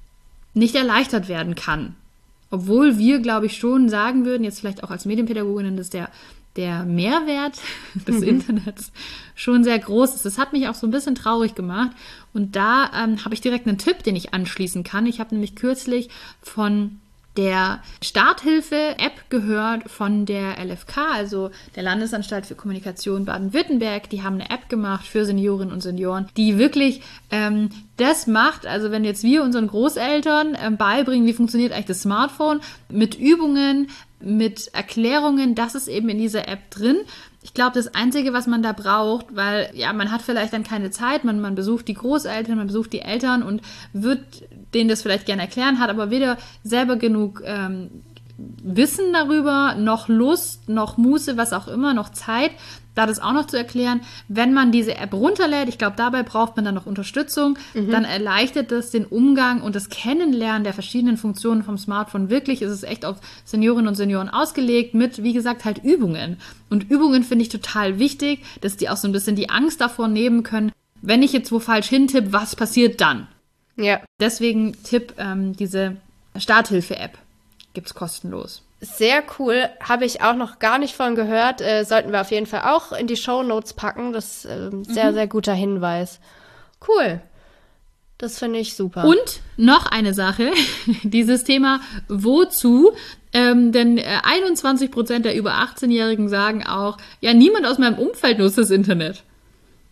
nicht erleichtert werden kann. Obwohl wir, glaube ich, schon sagen würden, jetzt vielleicht auch als Medienpädagoginnen, dass der der Mehrwert des Internets schon sehr groß ist. Das hat mich auch so ein bisschen traurig gemacht. Und da ähm, habe ich direkt einen Tipp, den ich anschließen kann. Ich habe nämlich kürzlich von der Starthilfe-App gehört von der L F K, also der Landesanstalt für Kommunikation Baden-Württemberg. Die haben eine App gemacht für Seniorinnen und Senioren, die wirklich ähm, das macht, also wenn jetzt wir unseren Großeltern ähm, beibringen, wie funktioniert eigentlich das Smartphone, mit Übungen, mit Erklärungen, das ist eben in dieser App drin. Ich glaube, das Einzige, was man da braucht, weil ja, man hat vielleicht dann keine Zeit, man, man besucht die Großeltern, man besucht die Eltern und wird denen das vielleicht gerne erklären, hat aber weder selber genug ähm, Wissen darüber, noch Lust, noch Muße, was auch immer, noch Zeit, da das auch noch zu erklären. Wenn man diese App runterlädt, ich glaube, dabei braucht man dann noch Unterstützung, mhm. dann erleichtert das den Umgang und das Kennenlernen der verschiedenen Funktionen vom Smartphone. Wirklich ist es echt auf Seniorinnen und Senioren ausgelegt mit, wie gesagt, halt Übungen. Und Übungen finde ich total wichtig, dass die auch so ein bisschen die Angst davor nehmen können, wenn ich jetzt wo falsch hintippe, was passiert dann? Ja. Deswegen Tipp, ähm, diese Starthilfe-App gibt's kostenlos. Sehr cool, habe ich auch noch gar nicht von gehört. Äh, sollten wir auf jeden Fall auch in die Shownotes packen. Das ist äh, ein sehr, mhm. sehr guter Hinweis. Cool. Das finde ich super. Und noch eine Sache, dieses Thema wozu? Ähm, denn äh, einundzwanzig Prozent der über achtzehn-Jährigen sagen auch, ja, niemand aus meinem Umfeld nutzt das Internet.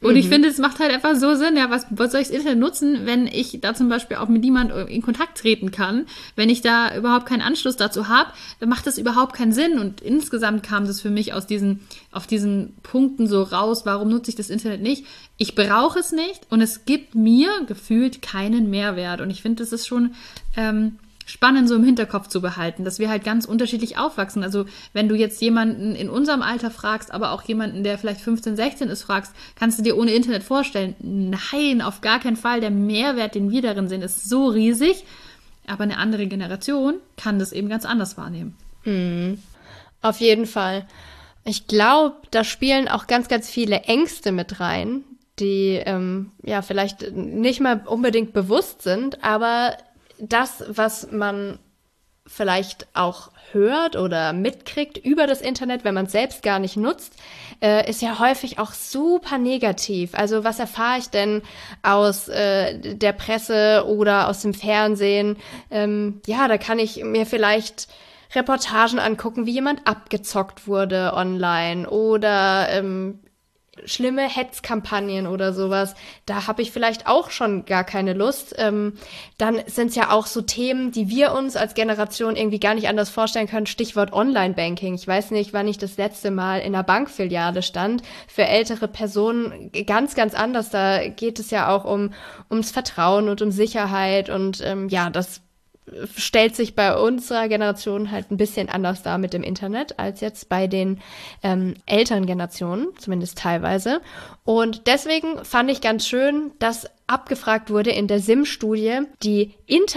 Und mhm. ich finde, es macht halt einfach so Sinn, ja, was, was soll ich das Internet nutzen, wenn ich da zum Beispiel auch mit niemandem in Kontakt treten kann, wenn ich da überhaupt keinen Anschluss dazu habe, dann macht das überhaupt keinen Sinn. Und insgesamt kam das für mich aus diesen, auf diesen Punkten so raus, warum nutze ich das Internet nicht? Ich brauche es nicht und es gibt mir gefühlt keinen Mehrwert. Und ich finde, das ist schon ähm, spannend, so im Hinterkopf zu behalten, dass wir halt ganz unterschiedlich aufwachsen. Also wenn du jetzt jemanden in unserem Alter fragst, aber auch jemanden, der vielleicht fünfzehn, sechzehn ist, fragst, kannst du dir ohne Internet vorstellen? Nein, auf gar keinen Fall. Der Mehrwert, den wir darin sehen, ist so riesig. Aber eine andere Generation kann das eben ganz anders wahrnehmen. Mhm. Auf jeden Fall. Ich glaube, da spielen auch ganz, ganz viele Ängste mit rein, die ähm, ja vielleicht nicht mal unbedingt bewusst sind, aber das, was man vielleicht auch hört oder mitkriegt über das Internet, wenn man es selbst gar nicht nutzt, äh, ist ja häufig auch super negativ. Also was erfahre ich denn aus äh, der Presse oder aus dem Fernsehen? Ähm, ja, da kann ich mir vielleicht Reportagen angucken, wie jemand abgezockt wurde online oder ähm, schlimme Hetzkampagnen oder sowas, da habe ich vielleicht auch schon gar keine Lust. Ähm, dann sind es ja auch so Themen, die wir uns als Generation irgendwie gar nicht anders vorstellen können. Stichwort Online-Banking. Ich weiß nicht, wann ich das letzte Mal in einer Bankfiliale stand. Für ältere Personen ganz, ganz anders. Da geht es ja auch um ums Vertrauen und um Sicherheit und ähm, ja, das stellt sich bei unserer Generation halt ein bisschen anders dar mit dem Internet als jetzt bei den ähm, älteren Generationen, zumindest teilweise. Und deswegen fand ich ganz schön, dass abgefragt wurde in der S I M-Studie die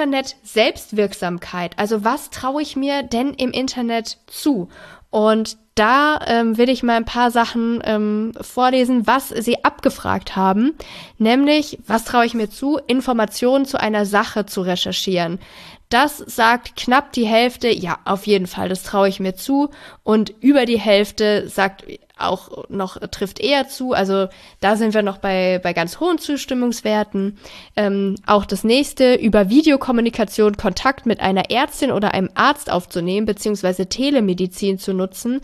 Internet-Selbstwirksamkeit. Also was traue ich mir denn im Internet zu? Und da ähm, will ich mal ein paar Sachen ähm, vorlesen, was sie abgefragt haben. Nämlich, was traue ich mir zu, Informationen zu einer Sache zu recherchieren. Das sagt knapp die Hälfte, ja, auf jeden Fall, das traue ich mir zu. Und über die Hälfte sagt auch noch, trifft eher zu. Also da sind wir noch bei bei ganz hohen Zustimmungswerten. Ähm, auch das nächste, über Videokommunikation Kontakt mit einer Ärztin oder einem Arzt aufzunehmen, beziehungsweise Telemedizin zu nutzen.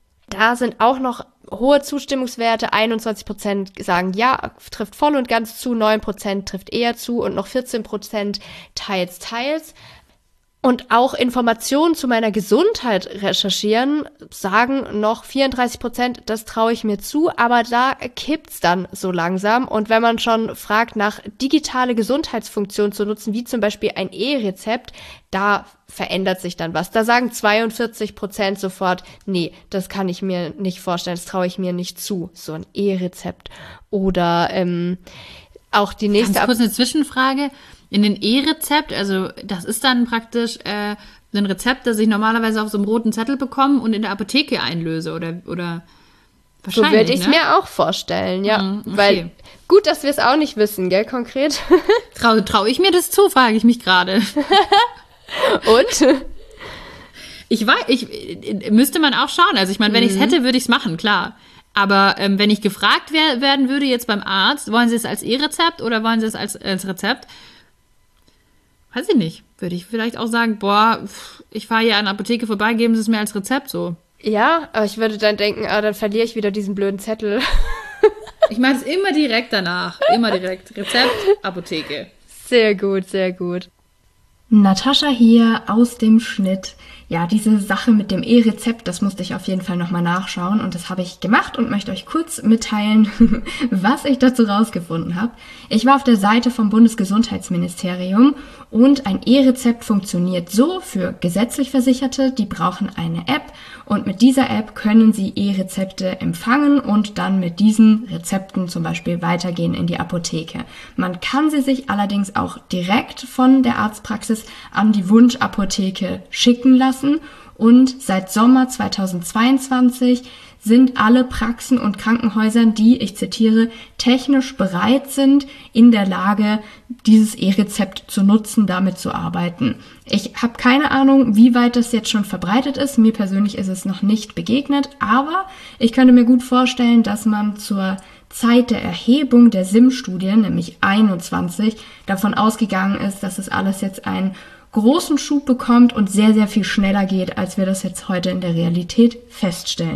Da sind auch noch hohe Zustimmungswerte. einundzwanzig Prozent sagen ja, trifft voll und ganz zu, neun Prozent trifft eher zu und noch vierzehn Prozent teils, teils. Und auch Informationen zu meiner Gesundheit recherchieren, sagen noch vierunddreißig Prozent, das traue ich mir zu, aber da kippt's dann so langsam. Und wenn man schon fragt, nach digitale Gesundheitsfunktionen zu nutzen, wie zum Beispiel ein E-Rezept, da verändert sich dann was. Da sagen zweiundvierzig Prozent sofort, nee, das kann ich mir nicht vorstellen, das traue ich mir nicht zu, so ein E-Rezept. Oder ähm, auch die nächste... Ganz kurz eine Zwischenfrage. In den E-Rezept, also das ist dann praktisch äh, ein Rezept, das ich normalerweise auf so einem roten Zettel bekomme und in der Apotheke einlöse oder oder wahrscheinlich. So würde ich es ne? mir auch vorstellen, ja. Mhm, okay. Weil gut, dass wir es auch nicht wissen, gell, konkret. Traue trau ich mir das zu, frage ich mich gerade. Und? Ich weiß, ich müsste man auch schauen. Also ich meine, wenn mhm. ich es hätte, würde ich es machen, klar. Aber ähm, wenn ich gefragt wer, werden würde jetzt beim Arzt, wollen Sie es als E-Rezept oder wollen Sie es als, als Rezept? Weiß ich nicht. Würde ich vielleicht auch sagen, boah, ich fahre hier an der Apotheke vorbei, geben Sie es mir als Rezept so. Ja, aber ich würde dann denken, ah, dann verliere ich wieder diesen blöden Zettel. Ich mache es immer direkt danach. Immer direkt. Rezept, Apotheke. Sehr gut, sehr gut. Natascha hier aus dem Schnitt. Ja, diese Sache mit dem E-Rezept, das musste ich auf jeden Fall nochmal nachschauen und das habe ich gemacht und möchte euch kurz mitteilen, was ich dazu rausgefunden habe. Ich war auf der Seite vom Bundesgesundheitsministerium und ein E-Rezept funktioniert so für gesetzlich Versicherte, die brauchen eine App und mit dieser App können sie E-Rezepte empfangen und dann mit diesen Rezepten zum Beispiel weitergehen in die Apotheke. Man kann sie sich allerdings auch direkt von der Arztpraxis an die Wunschapotheke schicken lassen. Und seit Sommer zweitausendzweiundzwanzig sind alle Praxen und Krankenhäuser, die, ich zitiere, technisch bereit sind, in der Lage, dieses E-Rezept zu nutzen, damit zu arbeiten. Ich habe keine Ahnung, wie weit das jetzt schon verbreitet ist. Mir persönlich ist es noch nicht begegnet, aber ich könnte mir gut vorstellen, dass man zur Zeit der Erhebung der S I M-Studie, nämlich einundzwanzig, davon ausgegangen ist, dass es alles jetzt ein großen Schub bekommt und sehr, sehr viel schneller geht, als wir das jetzt heute in der Realität feststellen.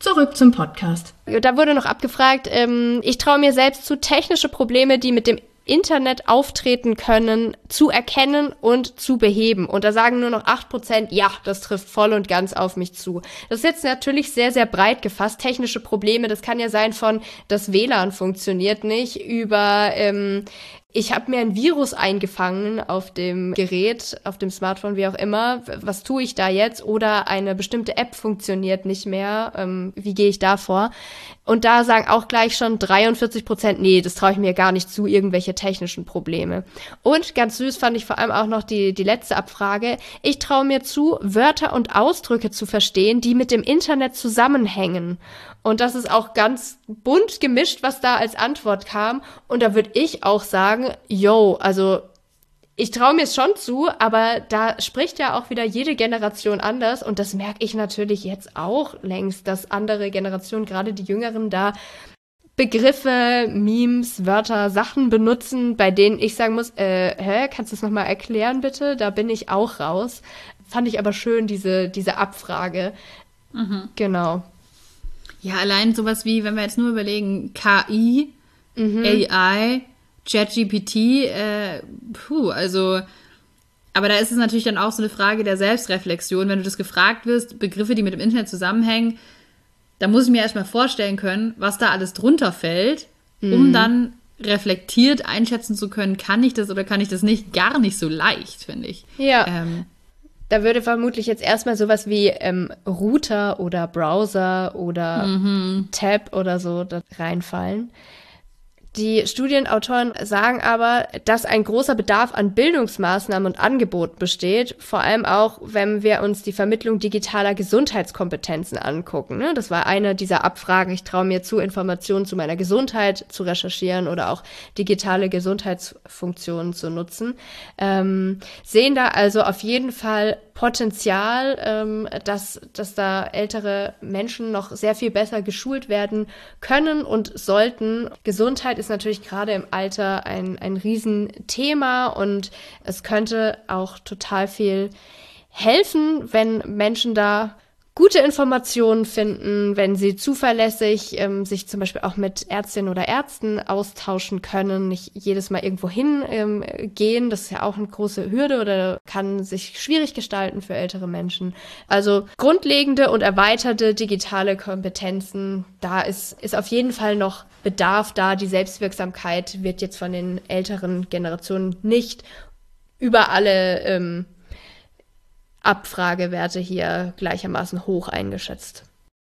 zurück zum Podcast. Da wurde noch abgefragt, ähm, ich traue mir selbst zu, technische Probleme, die mit dem Internet auftreten können, zu erkennen und zu beheben. Und da sagen nur noch acht Prozent, ja, das trifft voll und ganz auf mich zu. Das ist jetzt natürlich sehr, sehr breit gefasst. Technische Probleme, das kann ja sein von, das W L A N funktioniert nicht, über, ähm, ich habe mir ein Virus eingefangen auf dem Gerät, auf dem Smartphone, wie auch immer. Was tue ich da jetzt? Oder eine bestimmte App funktioniert nicht mehr. Ähm, wie gehe ich da vor? Und da sagen auch gleich schon dreiundvierzig Prozent, nee, das traue ich mir gar nicht zu, irgendwelche technischen Probleme. Und ganz süß fand ich vor allem auch noch die, die letzte Abfrage. Ich traue mir zu, Wörter und Ausdrücke zu verstehen, die mit dem Internet zusammenhängen. Und das ist auch ganz bunt gemischt, was da als Antwort kam. Und da würde ich auch sagen, yo, also ich traue mir es schon zu, aber da spricht ja auch wieder jede Generation anders. Und das merke ich natürlich jetzt auch längst, dass andere Generationen, gerade die Jüngeren, da Begriffe, Memes, Wörter, Sachen benutzen, bei denen ich sagen muss, äh, hä, kannst du es nochmal erklären, bitte? Da bin ich auch raus. Fand ich aber schön, diese, diese Abfrage. Mhm. Genau. Ja, allein sowas wie, wenn wir jetzt nur überlegen, K I, mhm. A I, ChatGPT, äh, puh, also, aber da ist es natürlich dann auch so eine Frage der Selbstreflexion. Wenn du das gefragt wirst, Begriffe, die mit dem Internet zusammenhängen, da muss ich mir erstmal vorstellen können, was da alles drunter fällt, mhm. um dann reflektiert einschätzen zu können, kann ich das oder kann ich das nicht? Gar nicht so leicht, finde ich. Ja. Ähm, Da würde vermutlich jetzt erstmal sowas wie ähm, Router oder Browser oder mhm. Tab oder so da reinfallen. Die Studienautoren sagen aber, dass ein großer Bedarf an Bildungsmaßnahmen und Angeboten besteht, vor allem auch, wenn wir uns die Vermittlung digitaler Gesundheitskompetenzen angucken. Ne? Das war eine dieser Abfragen. Ich traue mir zu, Informationen zu meiner Gesundheit zu recherchieren oder auch digitale Gesundheitsfunktionen zu nutzen. Ähm, sehen da also auf jeden Fall Potenzial, ähm, dass, dass da ältere Menschen noch sehr viel besser geschult werden können und sollten. Gesundheit ist natürlich gerade im Alter ein, ein Riesenthema und es könnte auch total viel helfen, wenn Menschen da gute Informationen finden, wenn sie zuverlässig ähm, sich zum Beispiel auch mit Ärztinnen oder Ärzten austauschen können, nicht jedes Mal irgendwo hin ähm, gehen. Das ist ja auch eine große Hürde oder kann sich schwierig gestalten für ältere Menschen. Also grundlegende und erweiterte digitale Kompetenzen, da ist, ist auf jeden Fall noch Bedarf da. Die Selbstwirksamkeit wird jetzt von den älteren Generationen nicht über alle ähm, Abfragewerte hier gleichermaßen hoch eingeschätzt.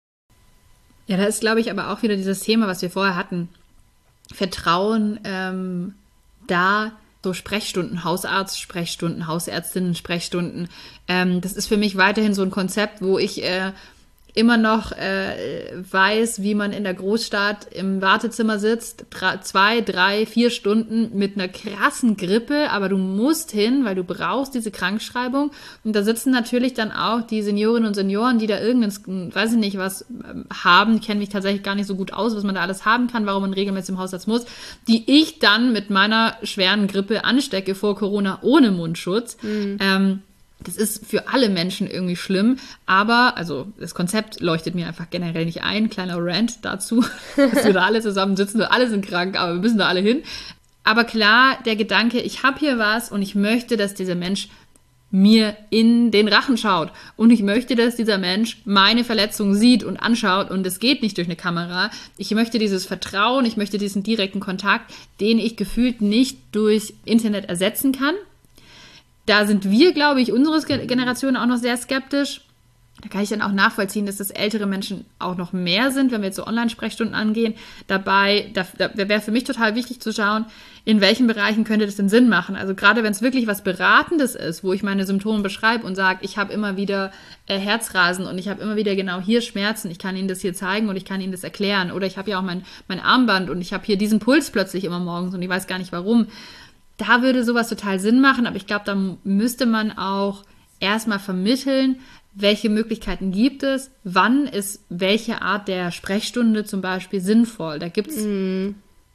Ja, da ist, glaube ich, aber auch wieder dieses Thema, was wir vorher hatten. Vertrauen ähm, da, so Sprechstunden, Hausarzt, Sprechstunden, Hausärztinnen, Sprechstunden. Ähm, das ist für mich weiterhin so ein Konzept, wo ich äh, immer noch äh, weiß, wie man in der Großstadt im Wartezimmer sitzt, drei, zwei, drei, vier Stunden mit einer krassen Grippe, aber du musst hin, weil du brauchst diese Krankschreibung. Und da sitzen natürlich dann auch die Seniorinnen und Senioren, die da irgendein, weiß ich nicht, was haben, kennen mich tatsächlich gar nicht so gut aus, was man da alles haben kann, warum man regelmäßig im Hausarzt muss, die ich dann mit meiner schweren Grippe anstecke vor Corona ohne Mundschutz. Mhm. Ähm, Das ist für alle Menschen irgendwie schlimm, aber, also das Konzept leuchtet mir einfach generell nicht ein. Kleiner Rant dazu, dass wir da alle zusammen sitzen, wir alle sind krank, aber wir müssen da alle hin. Aber klar, der Gedanke, ich habe hier was und ich möchte, dass dieser Mensch mir in den Rachen schaut. Und ich möchte, dass dieser Mensch meine Verletzung sieht und anschaut und es geht nicht durch eine Kamera. Ich möchte dieses Vertrauen, ich möchte diesen direkten Kontakt, den ich gefühlt nicht durch Internet ersetzen kann. Da sind wir, glaube ich, unsere Generation auch noch sehr skeptisch. Da kann ich dann auch nachvollziehen, dass das ältere Menschen auch noch mehr sind, wenn wir jetzt so Online-Sprechstunden angehen. Dabei, da, da wäre für mich total wichtig zu schauen, in welchen Bereichen könnte das denn Sinn machen. Also gerade wenn es wirklich was Beratendes ist, wo ich meine Symptome beschreibe und sage, ich habe immer wieder äh, Herzrasen und ich habe immer wieder genau hier Schmerzen, ich kann Ihnen das hier zeigen und ich kann Ihnen das erklären. Oder ich habe ja auch mein, mein Armband und ich habe hier diesen Puls plötzlich immer morgens und ich weiß gar nicht warum. Da würde sowas total Sinn machen, aber ich glaube, da müsste man auch erstmal vermitteln, welche Möglichkeiten gibt es, wann ist welche Art der Sprechstunde zum Beispiel sinnvoll. Da gibt es mm.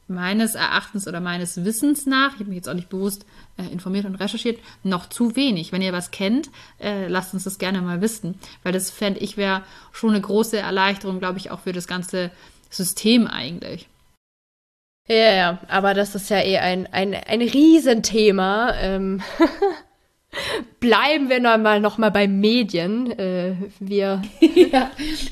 meines Erachtens oder meines Wissens nach, ich habe mich jetzt auch nicht bewusst äh, informiert und recherchiert, noch zu wenig. Wenn ihr was kennt, äh, lasst uns das gerne mal wissen, weil das fände ich wäre schon eine große Erleichterung, glaube ich, auch für das ganze System eigentlich. Ja, ja, aber das ist ja eh ein, ein, ein Riesenthema. Ähm, bleiben wir noch mal, noch mal bei Medien. Äh, wir ja.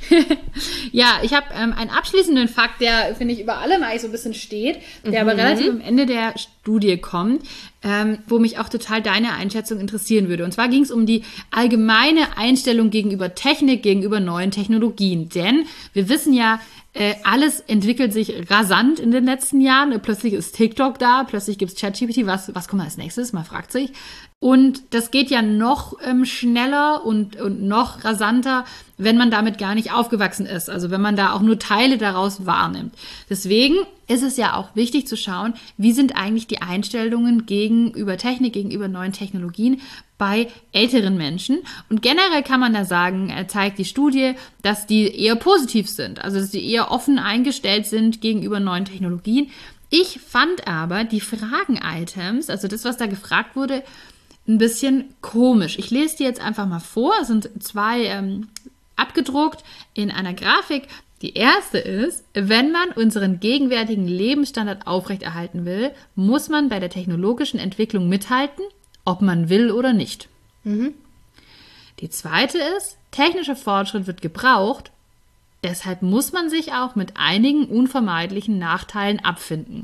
ja, ich habe ähm, einen abschließenden Fakt, der, finde ich, über allem eigentlich so ein bisschen steht, der mhm. aber relativ am Ende der Studie kommt, ähm, wo mich auch total deine Einschätzung interessieren würde. Und zwar ging es um die allgemeine Einstellung gegenüber Technik, gegenüber neuen Technologien. Denn wir wissen ja, Äh, alles entwickelt sich rasant in den letzten Jahren. Plötzlich ist TikTok da, plötzlich gibt's ChatGPT. Was, was kommt als nächstes? Man fragt sich. Und das geht ja noch ähm, schneller und, und noch rasanter, wenn man damit gar nicht aufgewachsen ist. Also wenn man da auch nur Teile daraus wahrnimmt. Deswegen ist es ja auch wichtig zu schauen, wie sind eigentlich die Einstellungen gegenüber Technik, gegenüber neuen Technologien bei älteren Menschen. Und generell kann man da sagen, zeigt die Studie, dass die eher positiv sind, also dass die eher offen eingestellt sind gegenüber neuen Technologien. Ich fand aber die Fragen-Items, also das, was da gefragt wurde, ein bisschen komisch. Ich lese die jetzt einfach mal vor. Es sind zwei ähm, abgedruckt in einer Grafik. Die erste ist, wenn man unseren gegenwärtigen Lebensstandard aufrechterhalten will, muss man bei der technologischen Entwicklung mithalten, ob man will oder nicht. Mhm. Die zweite ist, technischer Fortschritt wird gebraucht, deshalb muss man sich auch mit einigen unvermeidlichen Nachteilen abfinden.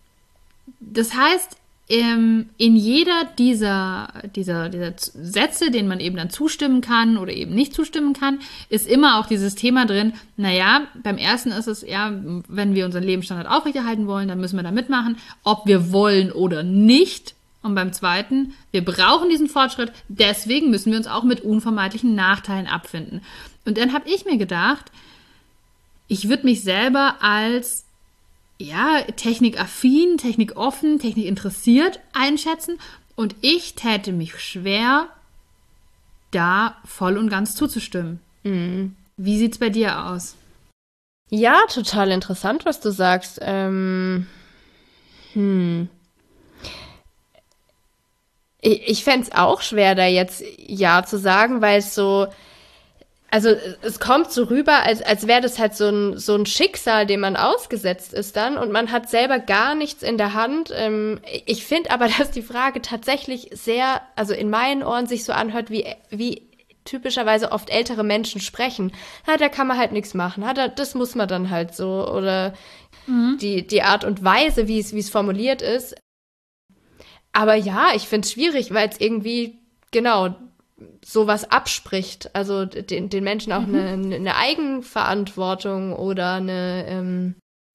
Das heißt, in jeder dieser, dieser, dieser Sätze, denen man eben dann zustimmen kann oder eben nicht zustimmen kann, ist immer auch dieses Thema drin, naja, beim ersten ist es ja, wenn wir unseren Lebensstandard aufrechterhalten wollen, dann müssen wir da mitmachen, ob wir wollen oder nicht. Und beim zweiten, wir brauchen diesen Fortschritt, deswegen müssen wir uns auch mit unvermeidlichen Nachteilen abfinden. Und dann habe ich mir gedacht, ich würde mich selber als ja, technikaffin, technikoffen, technikinteressiert einschätzen und ich täte mich schwer, da voll und ganz zuzustimmen. Mhm. Wie sieht's bei dir aus? Ja, total interessant, was du sagst. Ähm, hm. Ich, ich fände es auch schwer, da jetzt Ja zu sagen, weil es so, also es kommt so rüber, als, als wäre das halt so ein, so ein Schicksal, dem man ausgesetzt ist dann und man hat selber gar nichts in der Hand. Ähm, ich finde aber, dass die Frage tatsächlich sehr, also in meinen Ohren sich so anhört, wie, wie typischerweise oft ältere Menschen sprechen. Ja, da kann man halt nichts machen. Ja, da, das muss man dann halt so. Oder mhm. die, die Art und Weise, wie es, wie es formuliert ist. Aber ja, ich finde es schwierig, weil es irgendwie, genau, sowas abspricht. Also den, den Menschen auch mhm. eine, eine Eigenverantwortung oder eine, ähm,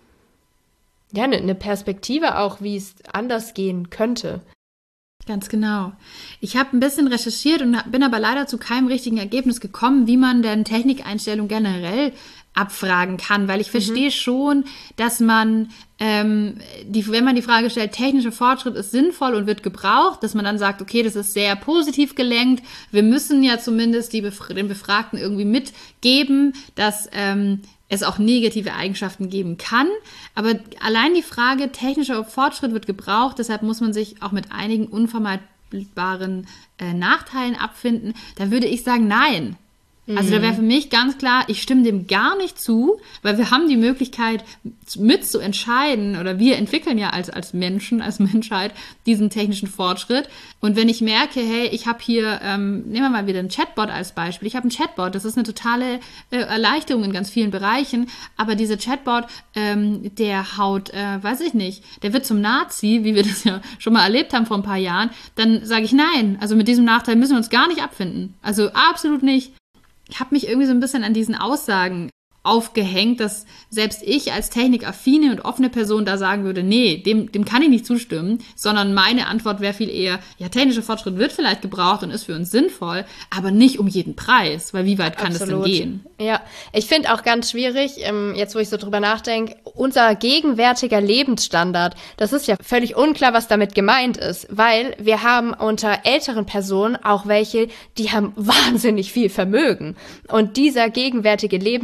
ja, eine, eine Perspektive auch, wie es anders gehen könnte. Ganz genau. Ich habe ein bisschen recherchiert und bin aber leider zu keinem richtigen Ergebnis gekommen, wie man denn Technikeinstellung generell abfragen kann, weil ich mhm. verstehe schon, dass man, ähm, die, wenn man die Frage stellt, technischer Fortschritt ist sinnvoll und wird gebraucht, dass man dann sagt, okay, das ist sehr positiv gelenkt, wir müssen ja zumindest die Bef- den Befragten irgendwie mitgeben, dass ähm, es auch negative Eigenschaften geben kann, aber allein die Frage, technischer Fortschritt wird gebraucht, deshalb muss man sich auch mit einigen unvermeidbaren äh, Nachteilen abfinden, da würde ich sagen, nein. Also da wäre für mich ganz klar, ich stimme dem gar nicht zu, weil wir haben die Möglichkeit mitzuentscheiden oder wir entwickeln ja als, als Menschen, als Menschheit diesen technischen Fortschritt. Und wenn ich merke, hey, ich habe hier, ähm, nehmen wir mal wieder einen Chatbot als Beispiel. Ich habe einen Chatbot, das ist eine totale äh, Erleichterung in ganz vielen Bereichen, aber dieser Chatbot, ähm, der haut, äh, weiß ich nicht, der wird zum Nazi, wie wir das ja schon mal erlebt haben vor ein paar Jahren, dann sage ich nein. Also mit diesem Nachteil müssen wir uns gar nicht abfinden. Also absolut nicht. Ich habe mich irgendwie so ein bisschen an diesen Aussagen aufgehängt, dass selbst ich als technikaffine und offene Person da sagen würde, nee, dem, dem kann ich nicht zustimmen, sondern meine Antwort wäre viel eher, ja, technischer Fortschritt wird vielleicht gebraucht und ist für uns sinnvoll, aber nicht um jeden Preis, weil wie weit kann Absolut. Das denn gehen? Ja, ich finde auch ganz schwierig, ähm, jetzt wo ich so drüber nachdenke, unser gegenwärtiger Lebensstandard, das ist ja völlig unklar, was damit gemeint ist, weil wir haben unter älteren Personen auch welche, die haben wahnsinnig viel Vermögen und dieser gegenwärtige Lebensstandard,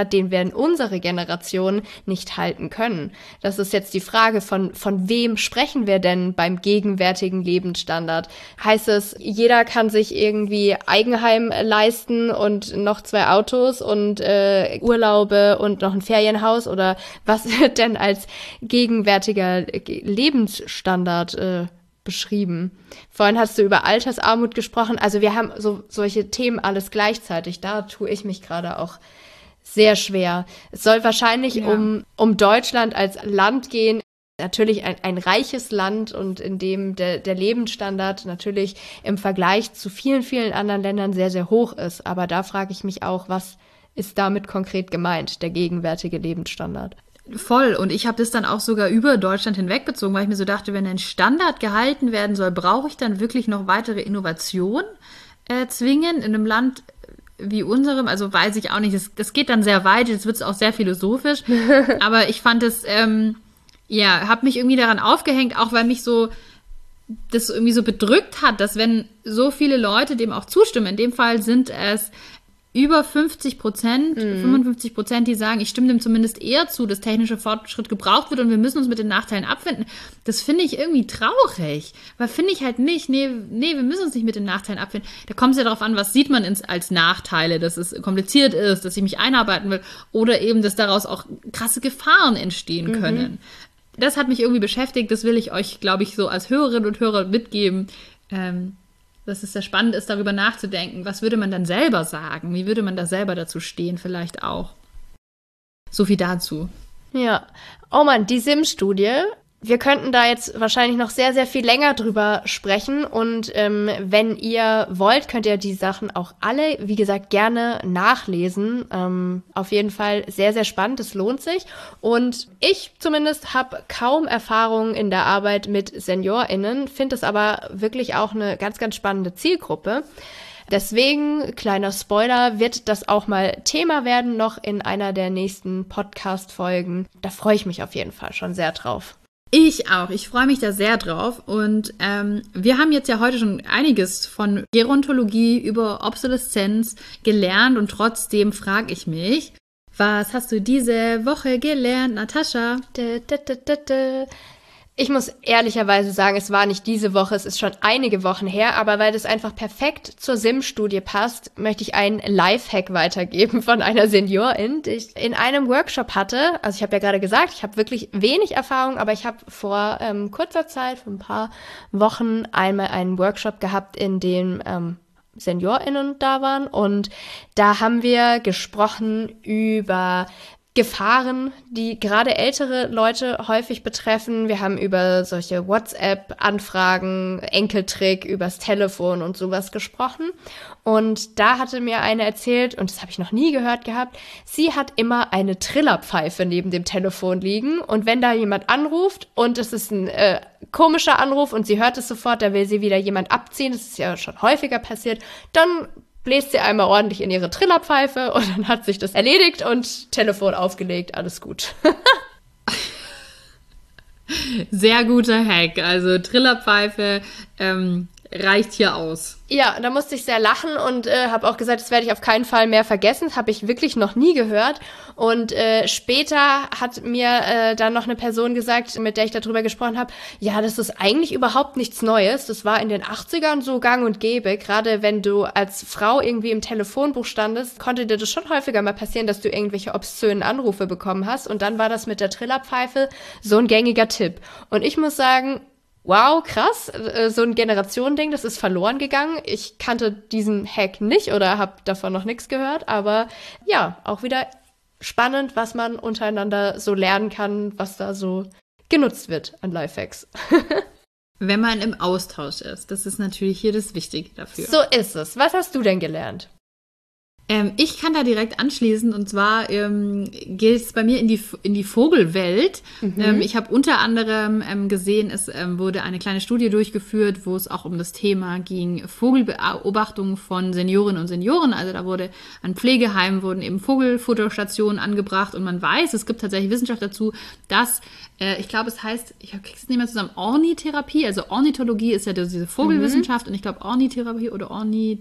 Lebensstandard, den wir in unserer Generation nicht halten können. Das ist jetzt die Frage, von, von wem sprechen wir denn beim gegenwärtigen Lebensstandard? Heißt es, jeder kann sich irgendwie Eigenheim leisten und noch zwei Autos und äh, Urlaube und noch ein Ferienhaus? Oder was wird denn als gegenwärtiger Lebensstandard äh, beschrieben? Vorhin hast du über Altersarmut gesprochen. Also wir haben so solche Themen alles gleichzeitig. Da tue ich mich gerade auch sehr schwer. Es soll wahrscheinlich ja. um, um Deutschland als Land gehen. Natürlich ein, ein reiches Land und in dem der, der Lebensstandard natürlich im Vergleich zu vielen, vielen anderen Ländern sehr, sehr hoch ist. Aber da frage ich mich auch, was ist damit konkret gemeint, der gegenwärtige Lebensstandard? Voll. Und ich habe das dann auch sogar über Deutschland hinwegbezogen, weil ich mir so dachte, wenn ein Standard gehalten werden soll, brauche ich dann wirklich noch weitere Innovation äh, zwingen in einem Land wie unserem? Also weiß ich auch nicht. Das, das geht dann sehr weit, jetzt wird es auch sehr philosophisch. Aber ich fand es, ähm, ja, habe mich irgendwie daran aufgehängt, auch weil mich so das irgendwie so bedrückt hat, dass wenn so viele Leute dem auch zustimmen, in dem Fall sind es über fünfzig Prozent, mhm. fünfundfünfzig Prozent, die sagen, ich stimme dem zumindest eher zu, dass technischer Fortschritt gebraucht wird und wir müssen uns mit den Nachteilen abfinden. Das finde ich irgendwie traurig, weil finde ich halt nicht, nee, nee, wir müssen uns nicht mit den Nachteilen abfinden. Da kommt es ja darauf an, was sieht man ins, als Nachteile, dass es kompliziert ist, dass ich mich einarbeiten will oder eben, dass daraus auch krasse Gefahren entstehen mhm. können. Das hat mich irgendwie beschäftigt, das will ich euch, glaube ich, so als Hörerinnen und Hörer mitgeben, ähm, dass es sehr spannend ist, darüber nachzudenken, was würde man dann selber sagen? Wie würde man da selber dazu stehen vielleicht auch? So viel dazu. Ja. Oh Mann, die Sims-Studie. Wir könnten da jetzt wahrscheinlich noch sehr, sehr viel länger drüber sprechen. Und ähm, wenn ihr wollt, könnt ihr die Sachen auch alle, wie gesagt, gerne nachlesen. Ähm, auf jeden Fall sehr, sehr spannend. Es lohnt sich. Und ich zumindest habe kaum Erfahrung in der Arbeit mit SeniorInnen, finde es aber wirklich auch eine ganz, ganz spannende Zielgruppe. Deswegen, kleiner Spoiler, wird das auch mal Thema werden, noch in einer der nächsten Podcast-Folgen. Da freue ich mich auf jeden Fall schon sehr drauf. Ich auch. Ich freue mich da sehr drauf. Und ähm, wir haben jetzt ja heute schon einiges von Gerontologie über Obsoleszenz gelernt. Und trotzdem frage ich mich, was hast du diese Woche gelernt, Natascha? Da, da, da, da, da. Ich muss ehrlicherweise sagen, es war nicht diese Woche, es ist schon einige Wochen her, aber weil das einfach perfekt zur Sim-Studie passt, möchte ich einen Lifehack weitergeben von einer Seniorin, die ich in einem Workshop hatte. Also ich habe ja gerade gesagt, ich habe wirklich wenig Erfahrung, aber ich habe vor ähm, kurzer Zeit, vor ein paar Wochen, einmal einen Workshop gehabt, in dem ähm, SeniorInnen da waren und da haben wir gesprochen über Gefahren, die gerade ältere Leute häufig betreffen. Wir haben über solche WhatsApp-Anfragen, Enkeltrick, übers Telefon und sowas gesprochen. Und da hatte mir eine erzählt, und das habe ich noch nie gehört gehabt, sie hat immer eine Trillerpfeife neben dem Telefon liegen. Und wenn da jemand anruft und es ist ein äh, komischer Anruf und sie hört es sofort, da will sie wieder jemand abziehen, das ist ja schon häufiger passiert, dann bläst sie einmal ordentlich in ihre Trillerpfeife und dann hat sich das erledigt und Telefon aufgelegt, alles gut. Sehr guter Hack, also Trillerpfeife ähm, reicht hier aus. Ja, da musste ich sehr lachen und äh, habe auch gesagt, das werde ich auf keinen Fall mehr vergessen. Das habe ich wirklich noch nie gehört. Und äh, später hat mir äh, dann noch eine Person gesagt, mit der ich darüber gesprochen habe, ja, das ist eigentlich überhaupt nichts Neues. Das war in den achtzigern so gang und gäbe. Gerade wenn du als Frau irgendwie im Telefonbuch standest, konnte dir das schon häufiger mal passieren, dass du irgendwelche obszönen Anrufe bekommen hast. Und dann war das mit der Trillerpfeife so ein gängiger Tipp. Und ich muss sagen, wow, krass, so ein Generationending, das ist verloren gegangen. Ich kannte diesen Hack nicht oder habe davon noch nichts gehört, aber ja, auch wieder spannend, was man untereinander so lernen kann, was da so genutzt wird an Lifehacks. Wenn man im Austausch ist, das ist natürlich hier das Wichtige dafür. So ist es. Was hast du denn gelernt? Ähm, ich kann da direkt anschließen und zwar ähm, geht es bei mir in die, in die Vogelwelt. Mhm. Ähm, ich habe unter anderem ähm, gesehen, es ähm, wurde eine kleine Studie durchgeführt, wo es auch um das Thema ging, Vogelbeobachtung von Seniorinnen und Senioren. Also da wurde an Pflegeheimen wurden eben Vogelfotostationen angebracht und man weiß, es gibt tatsächlich Wissenschaft dazu, dass, äh, ich glaube es heißt, ich kriege es nicht mehr zusammen, Ornithotherapie, also Ornithologie ist ja diese Vogelwissenschaft mhm. und ich glaube Ornithotherapie oder Ornithologie,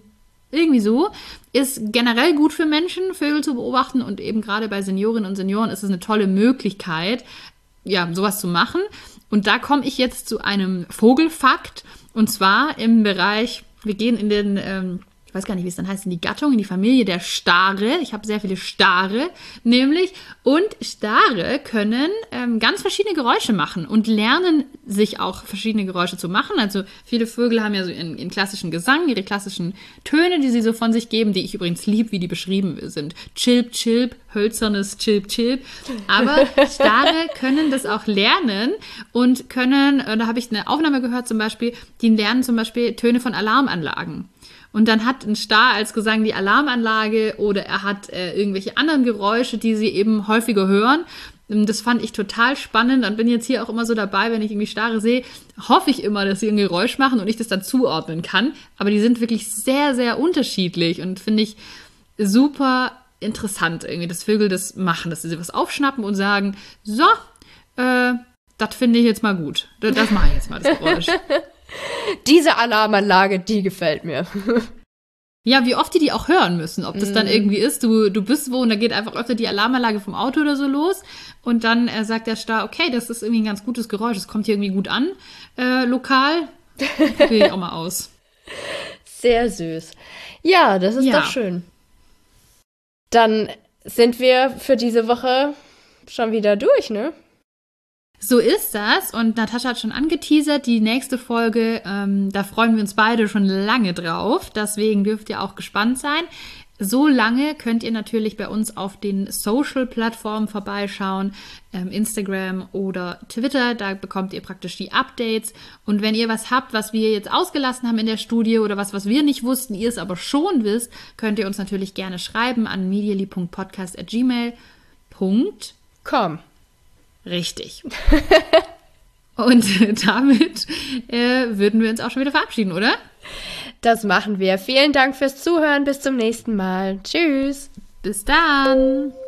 Irgendwie so. Ist generell gut für Menschen, Vögel zu beobachten und eben gerade bei Seniorinnen und Senioren ist es eine tolle Möglichkeit, ja, sowas zu machen. Und da komme ich jetzt zu einem Vogelfakt und zwar im Bereich, wir gehen in den, ähm, ich weiß gar nicht, wie es dann heißt, in die Gattung, in die Familie der Stare. Ich habe sehr viele Stare, nämlich. Und Stare können ähm, ganz verschiedene Geräusche machen und lernen sich auch verschiedene Geräusche zu machen. Also viele Vögel haben ja so ihren, ihren klassischen Gesang, ihre klassischen Töne, die sie so von sich geben, die ich übrigens lieb, wie die beschrieben sind. Chilp, chilp, hölzernes Chilp, chilp. Aber Stare können das auch lernen und können, da habe ich eine Aufnahme gehört zum Beispiel, die lernen zum Beispiel Töne von Alarmanlagen. Und dann hat ein Star als Gesang die Alarmanlage oder er hat äh, irgendwelche anderen Geräusche, die sie eben häufiger hören. Das fand ich total spannend und bin jetzt hier auch immer so dabei, wenn ich irgendwie Stare sehe, hoffe ich immer, dass sie ein Geräusch machen und ich das dann zuordnen kann. Aber die sind wirklich sehr, sehr unterschiedlich und finde ich super interessant, irgendwie, dass Vögel das machen, dass sie was aufschnappen und sagen, so, äh, das finde ich jetzt mal gut. Das, das mache ich jetzt mal, das Geräusch. Diese Alarmanlage, die gefällt mir. Ja, wie oft die die auch hören müssen. Ob das dann irgendwie ist, du, du bist wo und da geht einfach öfter die Alarmanlage vom Auto oder so los und dann äh, sagt der Star, okay, das ist irgendwie ein ganz gutes Geräusch, das kommt hier irgendwie gut an, äh, lokal. Probiere ich auch mal aus. Sehr süß. Ja, das ist Ja. doch schön. Dann sind wir für diese Woche schon wieder durch, ne? So ist das und Natascha hat schon angeteasert, die nächste Folge, ähm, da freuen wir uns beide schon lange drauf, deswegen dürft ihr auch gespannt sein. So lange könnt ihr natürlich bei uns auf den Social-Plattformen vorbeischauen, ähm, Instagram oder Twitter, da bekommt ihr praktisch die Updates und wenn ihr was habt, was wir jetzt ausgelassen haben in der Studie oder was, was wir nicht wussten, ihr es aber schon wisst, könnt ihr uns natürlich gerne schreiben an medially punkt podcast at gmail punkt com. Richtig. Und damit äh, würden wir uns auch schon wieder verabschieden, oder? Das machen wir. Vielen Dank fürs Zuhören. Bis zum nächsten Mal. Tschüss. Bis dann.